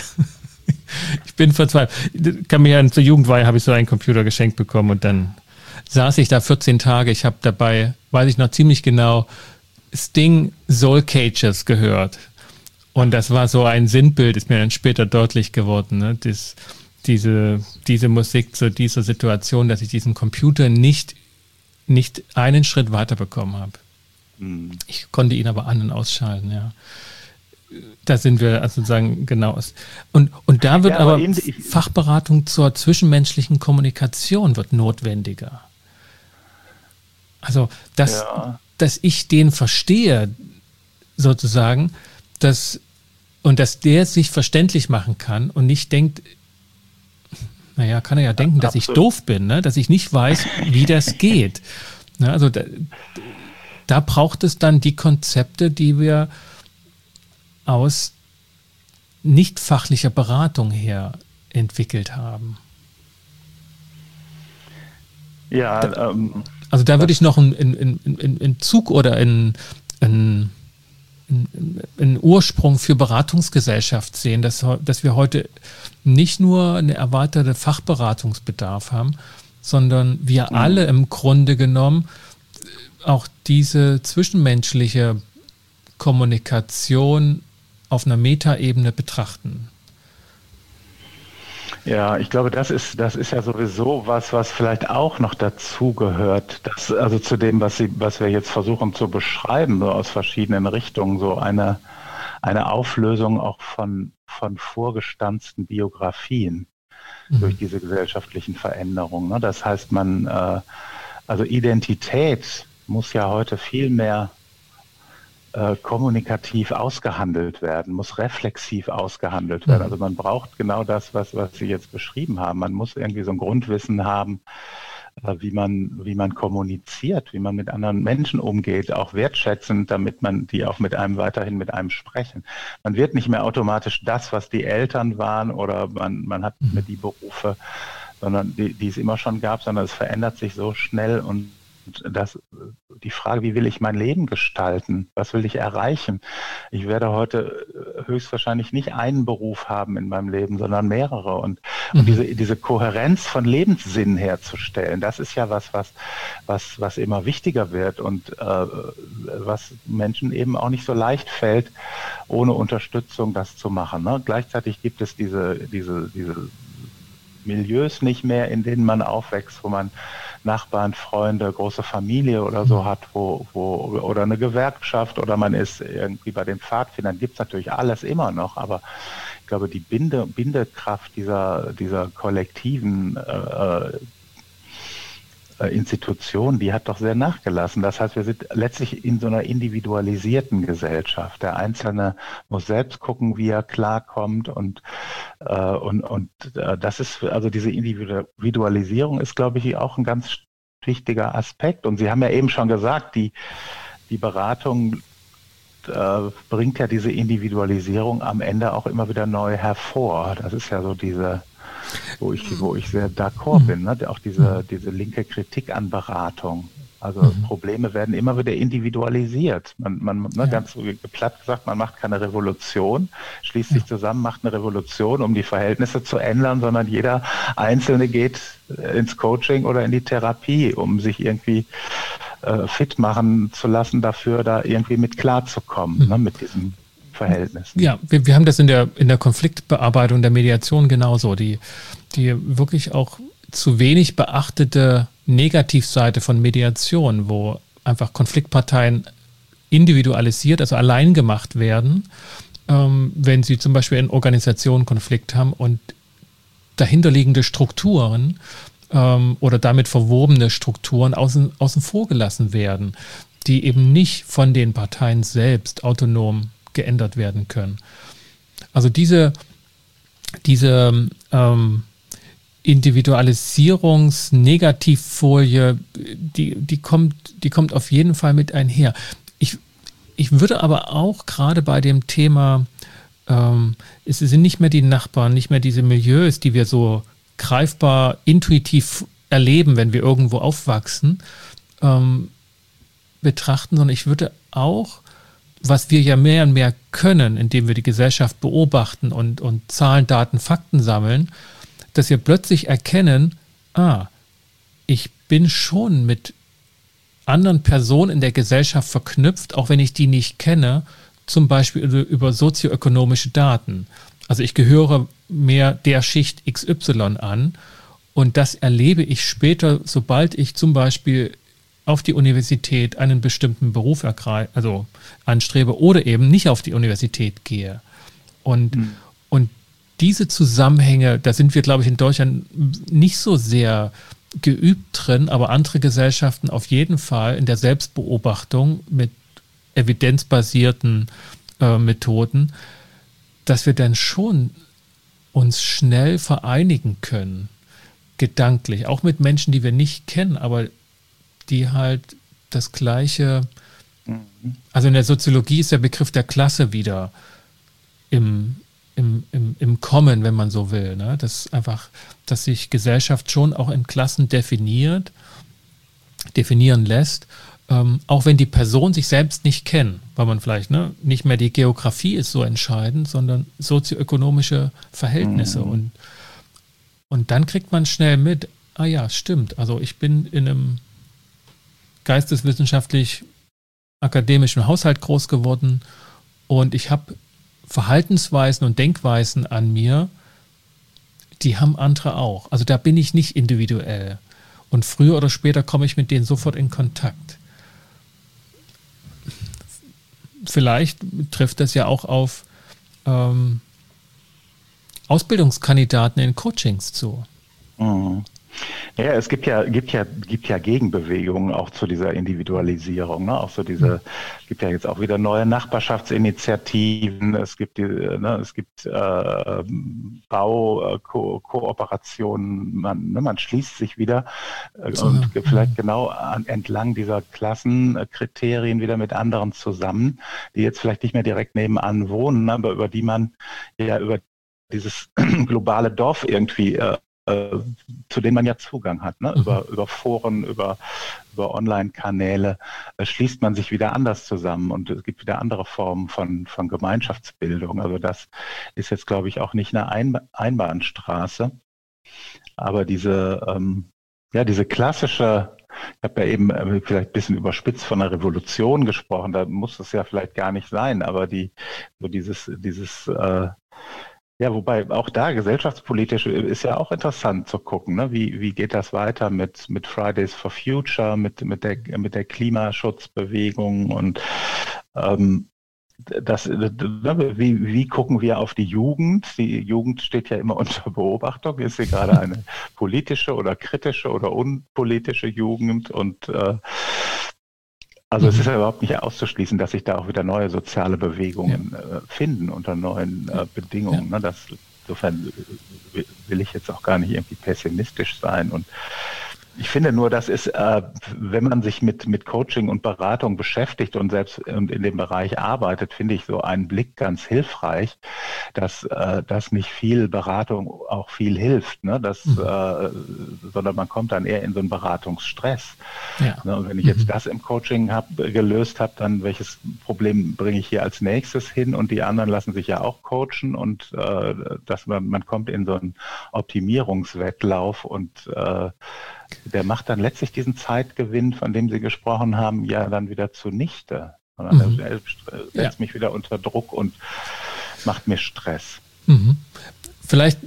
B: ich bin verzweifelt. Kann mir ja zur Jugendweihe habe ich so einen Computer geschenkt bekommen und dann saß ich da vierzehn Tage. Ich habe dabei, weiß ich noch ziemlich genau, Sting Soul Cages gehört. Und das war so ein Sinnbild, ist mir dann später deutlich geworden. Ne? Das, diese, diese Musik zu dieser Situation, dass ich diesen Computer nicht, nicht einen Schritt weiter bekommen habe. Ich konnte ihn aber an- und ausschalten, ja. Da sind wir also sozusagen genau. Und, und da wird ja, aber, aber Fachberatung zur zwischenmenschlichen Kommunikation wird notwendiger. Also, dass, ja. dass ich den verstehe, sozusagen, dass, und dass der sich verständlich machen kann und nicht denkt, naja, kann er ja denken, dass Absolut. ich doof bin, ne? Dass ich nicht weiß, wie das geht. Ne? Also, da, Da braucht es dann die Konzepte, die wir aus nicht fachlicher Beratung her entwickelt haben.
A: Ja,
B: da,
A: ähm,
B: also da würde ich noch einen, einen, einen, einen Zug oder einen, einen, einen Ursprung für Beratungsgesellschaft sehen, dass, dass wir heute nicht nur einen erweiterten Fachberatungsbedarf haben, sondern wir mhm. alle im Grunde genommen auch diese zwischenmenschliche Kommunikation auf einer Metaebene betrachten.
A: Ja, ich glaube, das ist, das ist ja sowieso was, was vielleicht auch noch dazu gehört, dass, also zu dem, was Sie, was wir jetzt versuchen zu beschreiben, so aus verschiedenen Richtungen, so eine, eine Auflösung auch von, von vorgestanzten Biografien mhm. durch diese gesellschaftlichen Veränderungen. Ne? Das heißt, man, äh, also Identität muss ja heute viel mehr äh, kommunikativ ausgehandelt werden, muss reflexiv ausgehandelt werden. Also man braucht genau das, was, was Sie jetzt beschrieben haben. Man muss irgendwie so ein Grundwissen haben, äh, wie man, wie man kommuniziert, wie man mit anderen Menschen umgeht, auch wertschätzend, damit man die auch mit einem weiterhin mit einem sprechen. Man wird nicht mehr automatisch das, was die Eltern waren, oder man, man hat nicht mehr die Berufe, sondern die, die es immer schon gab, sondern es verändert sich so schnell und das, die Frage, wie will ich mein Leben gestalten? Was will ich erreichen? Ich werde heute höchstwahrscheinlich nicht einen Beruf haben in meinem Leben, sondern mehrere. Und, mhm. und diese, diese Kohärenz von Lebenssinn herzustellen, das ist ja was, was, was, was immer wichtiger wird und äh, was Menschen eben auch nicht so leicht fällt, ohne Unterstützung das zu machen. Ne? Gleichzeitig gibt es diese, diese, diese Milieus nicht mehr, in denen man aufwächst, wo man Nachbarn, Freunde, große Familie oder so hat, wo, wo oder eine Gewerkschaft oder man ist irgendwie bei den Pfadfindern, gibt es natürlich alles immer noch, aber ich glaube, die Binde, Bindekraft dieser, dieser kollektiven äh, Institution, die hat doch sehr nachgelassen. Das heißt, wir sind letztlich in so einer individualisierten Gesellschaft. Der Einzelne muss selbst gucken, wie er klarkommt und äh, und und äh, das ist also diese Individualisierung ist, glaube ich, auch ein ganz wichtiger Aspekt. Und Sie haben ja eben schon gesagt, die die Beratung äh, bringt ja diese Individualisierung am Ende auch immer wieder neu hervor. Das ist ja so diese wo ich, wo ich sehr d'accord bin, ne? Auch diese, diese linke Kritik an Beratung. Also mhm. Probleme werden immer wieder individualisiert. Man, man ne, ja. ganz platt gesagt, man macht keine Revolution, schließt sich ja. zusammen, macht eine Revolution, um die Verhältnisse zu ändern, sondern jeder Einzelne geht ins Coaching oder in die Therapie, um sich irgendwie äh, fit machen zu lassen, dafür da irgendwie mit klarzukommen, mhm. ne, mit diesem Verhältnissen.
B: Ja, wir, wir haben das in der, in der Konfliktbearbeitung der Mediation genauso, die, die wirklich auch zu wenig beachtete Negativseite von Mediation, wo einfach Konfliktparteien individualisiert, also allein gemacht werden, ähm, wenn sie zum Beispiel in Organisationen Konflikt haben und dahinterliegende Strukturen ähm, oder damit verwobene Strukturen außen, außen vor gelassen werden, die eben nicht von den Parteien selbst autonom geändert werden können. Also diese, diese ähm, Individualisierungs-Negativfolie, die, die, kommt, die kommt auf jeden Fall mit einher. Ich, ich würde aber auch gerade bei dem Thema, ähm, es sind nicht mehr die Nachbarn, nicht mehr diese Milieus, die wir so greifbar, intuitiv erleben, wenn wir irgendwo aufwachsen, ähm, betrachten, sondern ich würde auch, was wir ja mehr und mehr können, indem wir die Gesellschaft beobachten und, und Zahlen, Daten, Fakten sammeln, dass wir plötzlich erkennen, ah, ich bin schon mit anderen Personen in der Gesellschaft verknüpft, auch wenn ich die nicht kenne, zum Beispiel über, über sozioökonomische Daten. Also ich gehöre mehr der Schicht X Y an und das erlebe ich später, sobald ich zum Beispiel auf die Universität einen bestimmten Beruf ergreife, also anstrebe oder eben nicht auf die Universität gehe. Und, mhm. und diese Zusammenhänge, da sind wir, glaube ich, in Deutschland nicht so sehr geübt drin, aber andere Gesellschaften auf jeden Fall in der Selbstbeobachtung mit evidenzbasierten äh, Methoden, dass wir dann schon uns schnell vereinigen können, gedanklich, auch mit Menschen, die wir nicht kennen, aber die halt das Gleiche, also in der Soziologie ist der Begriff der Klasse wieder im, im, im, im Kommen, wenn man so will. Ne? Das einfach, dass sich Gesellschaft schon auch in Klassen definiert, definieren lässt, ähm, auch wenn die Person sich selbst nicht kennt, weil man vielleicht ne, nicht mehr die Geografie ist so entscheidend, sondern sozioökonomische Verhältnisse. Mhm. Und, und dann kriegt man schnell mit, ah ja, stimmt, also ich bin in einem geisteswissenschaftlich akademischen Haushalt groß geworden und ich habe Verhaltensweisen und Denkweisen an mir, die haben andere auch. Also da bin ich nicht individuell. Und früher oder später komme ich mit denen sofort in Kontakt. Vielleicht trifft das ja auch auf ähm, Ausbildungskandidaten in Coachings zu.
A: Mhm. Ja, es gibt ja, gibt ja, gibt ja Gegenbewegungen auch zu dieser Individualisierung, ne? Auch so diese, es gibt ja jetzt auch wieder neue Nachbarschaftsinitiativen, es gibt die, ne, es gibt äh, Baukooperationen, man, ne, man schließt sich wieder äh, so, und ja. vielleicht genau an, entlang dieser Klassenkriterien wieder mit anderen zusammen, die jetzt vielleicht nicht mehr direkt nebenan wohnen, aber über die man ja über dieses globale Dorf irgendwie äh, äh, zu denen man ja Zugang hat, ne? Mhm. Über, über Foren, über, über Online-Kanäle äh, schließt man sich wieder anders zusammen und es gibt wieder andere Formen von, von Gemeinschaftsbildung. Also das ist jetzt, glaube ich, auch nicht eine Ein- Einbahnstraße, aber diese, ähm, ja, diese klassische, ich habe ja eben äh, vielleicht ein bisschen überspitzt von einer Revolution gesprochen, da muss es ja vielleicht gar nicht sein, aber die, so dieses, dieses, äh, ja, wobei auch da gesellschaftspolitisch ist ja auch interessant zu gucken, ne? Wie, wie geht das weiter mit, mit Fridays for Future, mit, mit der, mit der Klimaschutzbewegung und ähm, das, wie, wie gucken wir auf die Jugend? Die Jugend steht ja immer unter Beobachtung. Ist sie gerade eine politische oder kritische oder unpolitische Jugend? Und äh, also mhm. es ist ja überhaupt nicht auszuschließen, dass sich da auch wieder neue soziale Bewegungen ja. äh, finden unter neuen äh, Bedingungen. Ja. Ne? Das, insofern will ich jetzt auch gar nicht irgendwie pessimistisch sein. Und ich finde nur, das ist, äh, wenn man sich mit, mit Coaching und Beratung beschäftigt und selbst und in dem Bereich arbeitet, finde ich so einen Blick ganz hilfreich, dass, äh, dass nicht viel Beratung auch viel hilft, ne? Das, mhm. äh, sondern man kommt dann eher in so einen Beratungsstress. Ja. Ne? Und wenn ich mhm. jetzt das im Coaching hab, gelöst habe, dann welches Problem bringe ich hier als nächstes hin? Und die anderen lassen sich ja auch coachen und äh, dass man, man kommt in so einen Optimierungswettlauf und äh, der macht dann letztlich diesen Zeitgewinn, von dem Sie gesprochen haben, ja dann wieder zunichte. Sondern mhm. er setzt ja. mich wieder unter Druck und macht mir Stress.
B: Mhm. Vielleicht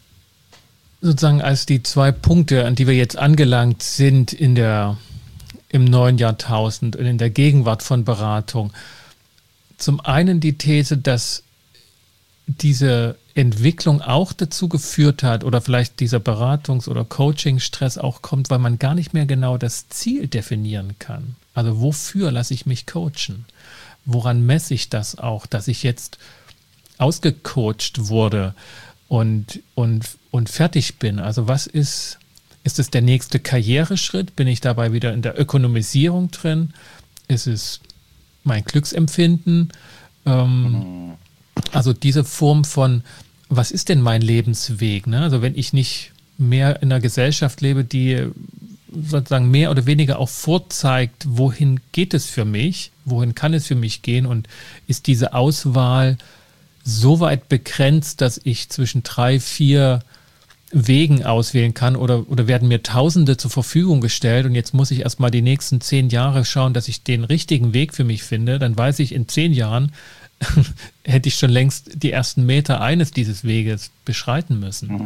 B: sozusagen als die zwei Punkte, an die wir jetzt angelangt sind in der, im neuen Jahrtausend und in der Gegenwart von Beratung. Zum einen die These, dass diese Entwicklung auch dazu geführt hat oder vielleicht dieser Beratungs- oder Coaching-Stress auch kommt, weil man gar nicht mehr genau das Ziel definieren kann. Also wofür lasse ich mich coachen? Woran messe ich das auch, dass ich jetzt ausgecoacht wurde und, und, und fertig bin? Also was ist, ist es der nächste Karriereschritt? Bin ich dabei wieder in der Ökonomisierung drin? Ist es mein Glücksempfinden? Ähm, Also diese Form von, was ist denn mein Lebensweg? Ne? Also wenn ich nicht mehr in einer Gesellschaft lebe, die sozusagen mehr oder weniger auch vorzeigt, wohin geht es für mich, wohin kann es für mich gehen und ist diese Auswahl so weit begrenzt, dass ich zwischen drei, vier Wegen auswählen kann oder, oder werden mir Tausende zur Verfügung gestellt und jetzt muss ich erstmal die nächsten zehn Jahre schauen, dass ich den richtigen Weg für mich finde, dann weiß ich, in zehn Jahren hätte ich schon längst die ersten Meter eines dieses Weges beschreiten müssen. Mhm.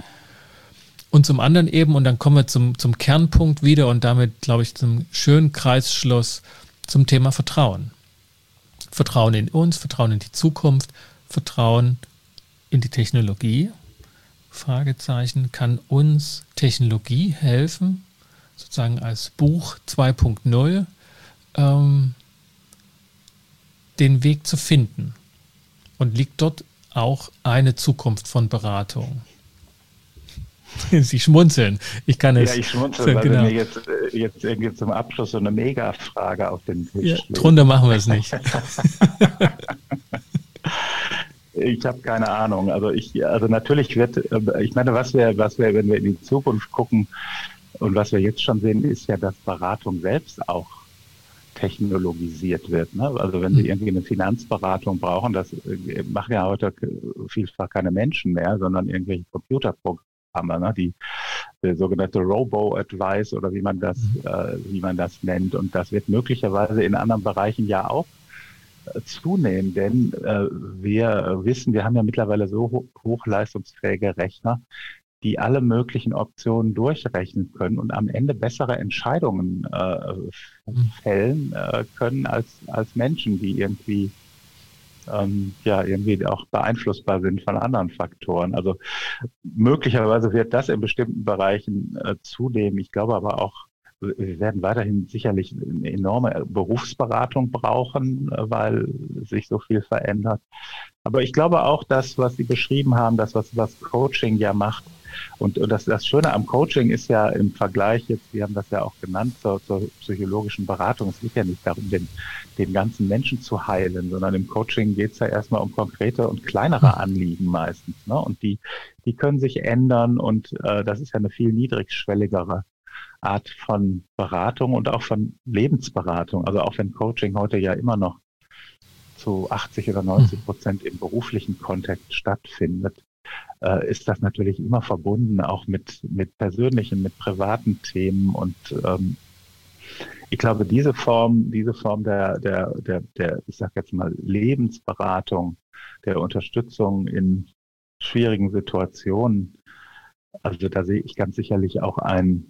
B: Und zum anderen eben, und dann kommen wir zum, zum Kernpunkt wieder und damit, glaube ich, zum schönen Kreisschluss zum Thema Vertrauen. Vertrauen in uns, Vertrauen in die Zukunft, Vertrauen in die Technologie. Fragezeichen, kann uns Technologie helfen, sozusagen als Buch zwei Punkt null, ähm, den Weg zu finden? Und liegt dort auch eine Zukunft von Beratung? Sie schmunzeln. Ich kann es.
A: Ja, ich schmunzel, weil genau. mir jetzt, jetzt irgendwie zum Abschluss so eine Mega-Frage auf den Tisch
B: ja, drunter machen wir es nicht.
A: Ich habe keine Ahnung. Also ich, also natürlich wird, ich meine, was wir, was wir, wenn wir in die Zukunft gucken und was wir jetzt schon sehen, ist ja, dass Beratung selbst auch technologisiert wird. Ne? Also wenn Sie irgendwie eine Finanzberatung brauchen, das machen ja heute vielfach keine Menschen mehr, sondern irgendwelche Computerprogramme, ne? Die, die sogenannte Robo-Advice oder wie man das, mhm. äh, wie man das nennt. Und das wird möglicherweise in anderen Bereichen ja auch äh, zunehmen, denn äh, wir wissen, wir haben ja mittlerweile so ho- hochleistungsfähige Rechner, die alle möglichen Optionen durchrechnen können und am Ende bessere Entscheidungen äh, fällen äh, können als, als Menschen, die irgendwie, ähm, ja, irgendwie auch beeinflussbar sind von anderen Faktoren. Also möglicherweise wird das in bestimmten Bereichen äh, zunehmen. Ich glaube aber auch, wir werden weiterhin sicherlich eine enorme Berufsberatung brauchen, äh, weil sich so viel verändert. Aber ich glaube auch, dass, was Sie beschrieben haben, das, was, was Coaching ja macht, Und, und das, das Schöne am Coaching ist ja im Vergleich jetzt, wir haben das ja auch genannt, zur, zur psychologischen Beratung, es geht ja nicht darum, den, den ganzen Menschen zu heilen, sondern im Coaching geht es ja erstmal um konkrete und kleinere Anliegen meistens. Ne? Und die, die können sich ändern und äh, das ist ja eine viel niedrigschwelligere Art von Beratung und auch von Lebensberatung. Also auch wenn Coaching heute ja immer noch zu achtzig oder neunzig Prozent im beruflichen Kontext stattfindet, äh, ist das natürlich immer verbunden auch mit, mit persönlichen, mit privaten Themen. Und ähm, ich glaube, diese Form, diese Form der, der, der, der, ich sag jetzt mal, Lebensberatung, der Unterstützung in schwierigen Situationen, also da sehe ich ganz sicherlich auch ein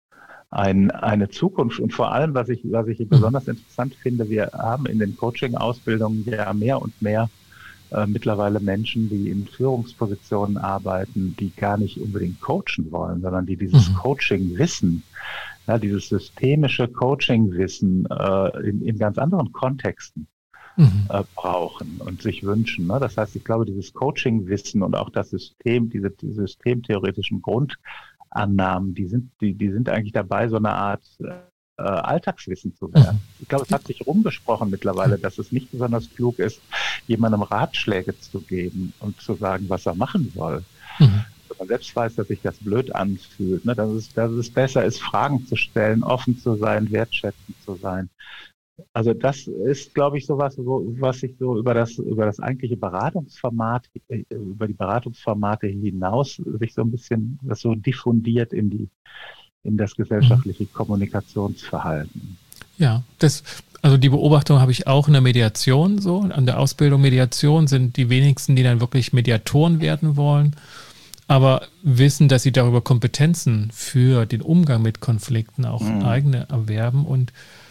A: Ein, eine Zukunft. Und vor allem, was ich, was ich besonders interessant finde, wir haben in den Coaching-Ausbildungen ja mehr und mehr äh, mittlerweile Menschen, die in Führungspositionen arbeiten, die gar nicht unbedingt coachen wollen, sondern die dieses mhm. Coaching-Wissen, ja, dieses systemische Coaching-Wissen äh, in, in ganz anderen Kontexten mhm. äh, brauchen und sich wünschen. Ne? Das heißt, ich glaube, dieses Coaching-Wissen und auch das System, diese, die systemtheoretischen Grund Annahmen, die sind, die, die sind eigentlich dabei, so eine Art äh, Alltagswissen zu werden. Mhm. Ich glaube, es hat sich rumgesprochen mittlerweile, dass es nicht besonders klug ist, jemandem Ratschläge zu geben und zu sagen, was er machen soll. Mhm. Wenn man selbst weiß, dass sich das blöd anfühlt, ne, dass es, dass es besser ist, Fragen zu stellen, offen zu sein, wertschätzend zu sein. Also das ist, glaube ich, sowas, was sich so über das über das eigentliche Beratungsformat, über die Beratungsformate hinaus sich so ein bisschen das so diffundiert in die in das gesellschaftliche mhm. Kommunikationsverhalten.
B: Ja, das also die Beobachtung habe ich auch in der Mediation so. An der Ausbildung Mediation sind die wenigsten, die dann wirklich Mediatoren werden wollen, aber wissen, dass sie darüber Kompetenzen für den Umgang mit Konflikten auch mhm. eigene erwerben und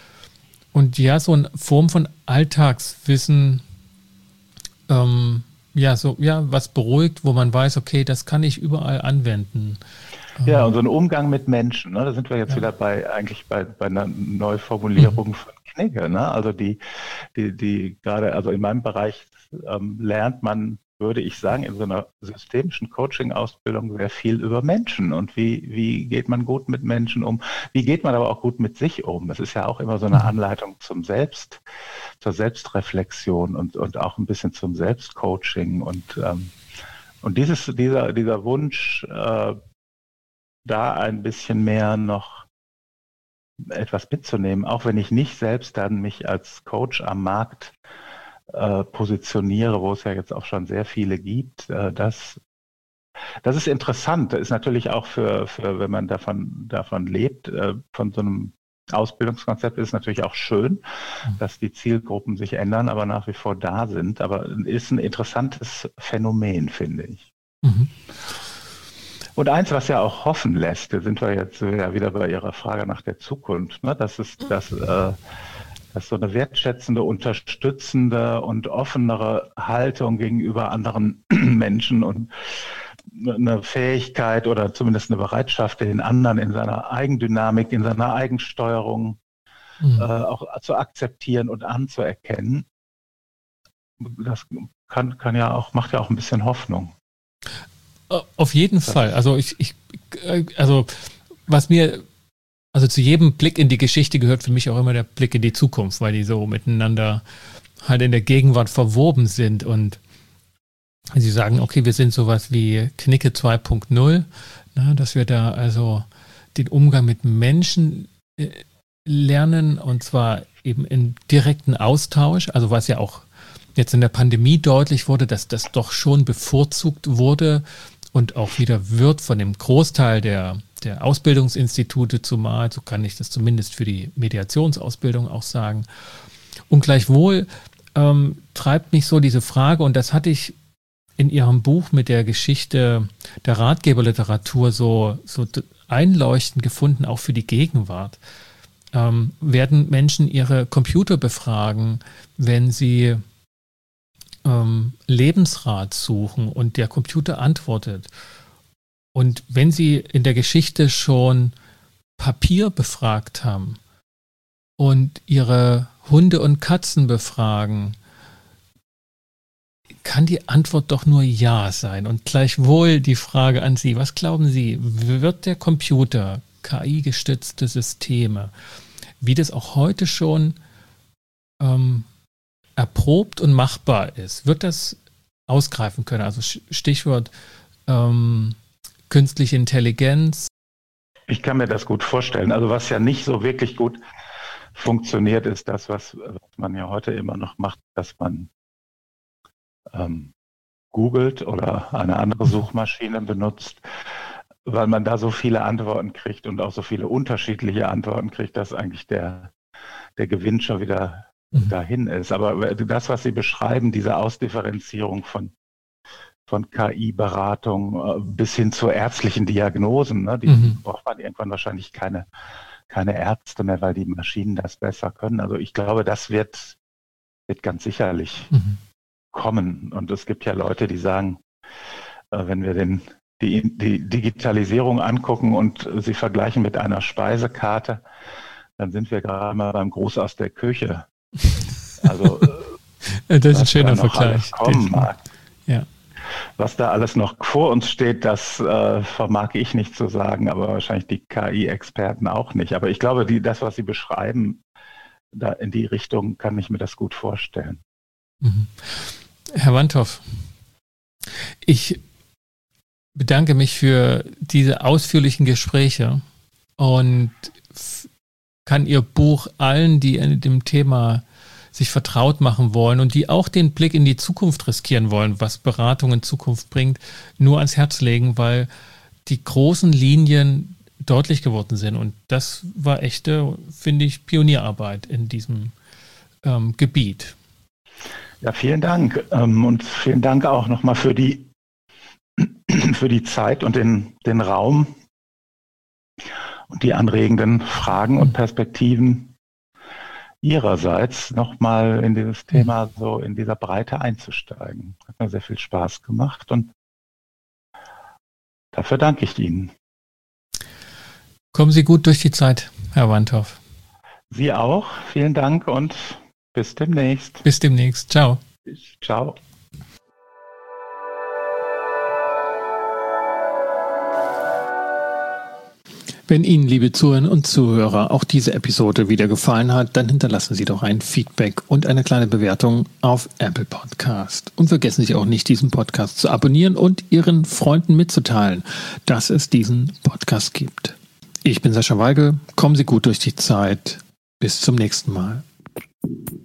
B: Und ja, so eine Form von Alltagswissen, ähm, ja, so, ja, was beruhigt, wo man weiß, okay, das kann ich überall anwenden.
A: Ja, und so ein Umgang mit Menschen, ne? Da sind wir jetzt ja. wieder bei, eigentlich bei, bei einer Neuformulierung mhm. von Knigge, ne? Also die, die, die gerade, also in meinem Bereich ähm, lernt man, würde ich sagen, in so einer systemischen Coaching-Ausbildung sehr viel über Menschen und wie, wie geht man gut mit Menschen um, wie geht man aber auch gut mit sich um. Das ist ja auch immer so eine Anleitung zum Selbst, zur Selbstreflexion und, und auch ein bisschen zum Selbstcoaching und, ähm, und dieses, dieser, dieser Wunsch, äh, da ein bisschen mehr noch etwas mitzunehmen, auch wenn ich nicht selbst dann mich als Coach am Markt Äh, positioniere, wo es ja jetzt auch schon sehr viele gibt. Äh, das, das ist interessant. Das ist natürlich auch für, für wenn man davon, davon lebt, äh, von so einem Ausbildungskonzept ist es natürlich auch schön, mhm. dass die Zielgruppen sich ändern, aber nach wie vor da sind. Aber ist ein interessantes Phänomen, finde ich. Mhm. Und eins, was ja auch hoffen lässt, da sind wir jetzt ja wieder bei Ihrer Frage nach der Zukunft, ne? Das ist das äh, dass so eine wertschätzende, unterstützende und offenere Haltung gegenüber anderen Menschen und eine Fähigkeit oder zumindest eine Bereitschaft, den anderen in seiner Eigendynamik, in seiner Eigensteuerung mhm. äh, auch zu akzeptieren und anzuerkennen, das kann, kann ja auch, macht ja auch ein bisschen Hoffnung.
B: Auf jeden das Fall. Also ich, ich also was mir Also zu jedem Blick in die Geschichte gehört für mich auch immer der Blick in die Zukunft, weil die so miteinander halt in der Gegenwart verwoben sind. Und Sie sagen, okay, wir sind sowas wie Knigge zwei Punkt null, ne, dass wir da also den Umgang mit Menschen äh, lernen und zwar eben in direkten Austausch, also was ja auch jetzt in der Pandemie deutlich wurde, dass das doch schon bevorzugt wurde und auch wieder wird von dem Großteil der der Ausbildungsinstitute zumal, so kann ich das zumindest für die Mediationsausbildung auch sagen. Und gleichwohl ähm, treibt mich so diese Frage, und das hatte ich in Ihrem Buch mit der Geschichte der Ratgeberliteratur so, so einleuchtend gefunden, auch für die Gegenwart. Ähm, werden Menschen ihre Computer befragen, wenn sie ähm, Lebensrat suchen und der Computer antwortet? Und wenn Sie in der Geschichte schon Papier befragt haben und Ihre Hunde und Katzen befragen, kann die Antwort doch nur Ja sein. Und gleichwohl die Frage an Sie, was glauben Sie, wird der Computer, K I-gestützte Systeme, wie das auch heute schon ähm, erprobt und machbar ist, wird das ausgreifen können? Also Stichwort ähm, künstliche Intelligenz.
A: Ich kann mir das gut vorstellen. Also was ja nicht so wirklich gut funktioniert, ist das, was, was man ja heute immer noch macht, dass man ähm, googelt oder eine andere Suchmaschine benutzt, weil man da so viele Antworten kriegt und auch so viele unterschiedliche Antworten kriegt, dass eigentlich der, der Gewinn schon wieder mhm. dahin ist. Aber das, was Sie beschreiben, diese Ausdifferenzierung von, von K I-Beratung bis hin zu ärztlichen Diagnosen, ne, die mhm. braucht man irgendwann wahrscheinlich keine, keine Ärzte mehr, weil die Maschinen das besser können. Also ich glaube, das wird, wird ganz sicherlich mhm. kommen. Und es gibt ja Leute, die sagen, äh, wenn wir den, die, die Digitalisierung angucken und sie vergleichen mit einer Speisekarte, dann sind wir gerade mal beim Gruß aus der Küche. Also
B: das ist ein schöner Vergleich.
A: Kommen mag.
B: Ja.
A: Was da alles noch vor uns steht, das äh, vermag ich nicht zu sagen, aber wahrscheinlich die K I-Experten auch nicht. Aber ich glaube, die, das, was Sie beschreiben, da in die Richtung kann ich mir das gut vorstellen.
B: Mhm. Herr Wandhoff, ich bedanke mich für diese ausführlichen Gespräche und kann Ihr Buch allen, die in dem Thema sich vertraut machen wollen und die auch den Blick in die Zukunft riskieren wollen, was Beratung in Zukunft bringt, nur ans Herz legen, weil die großen Linien deutlich geworden sind. Und das war echte, finde ich, Pionierarbeit in diesem ähm, Gebiet.
A: Ja, vielen Dank. Und vielen Dank auch nochmal für die, für die Zeit und den, den Raum und die anregenden Fragen und Perspektiven Ihrerseits, nochmal in dieses Thema so in dieser Breite einzusteigen. Hat mir sehr viel Spaß gemacht und dafür danke ich Ihnen.
B: Kommen Sie gut durch die Zeit, Herr Wandhoff.
A: Sie auch. Vielen Dank und bis demnächst.
B: Bis demnächst. Ciao.
A: Ciao.
B: Wenn Ihnen, liebe Zuhörerinnen und Zuhörer, auch diese Episode wieder gefallen hat, dann hinterlassen Sie doch ein Feedback und eine kleine Bewertung auf Apple Podcast. Und vergessen Sie auch nicht, diesen Podcast zu abonnieren und Ihren Freunden mitzuteilen, dass es diesen Podcast gibt. Ich bin Sascha Weigel. Kommen Sie gut durch die Zeit. Bis zum nächsten Mal.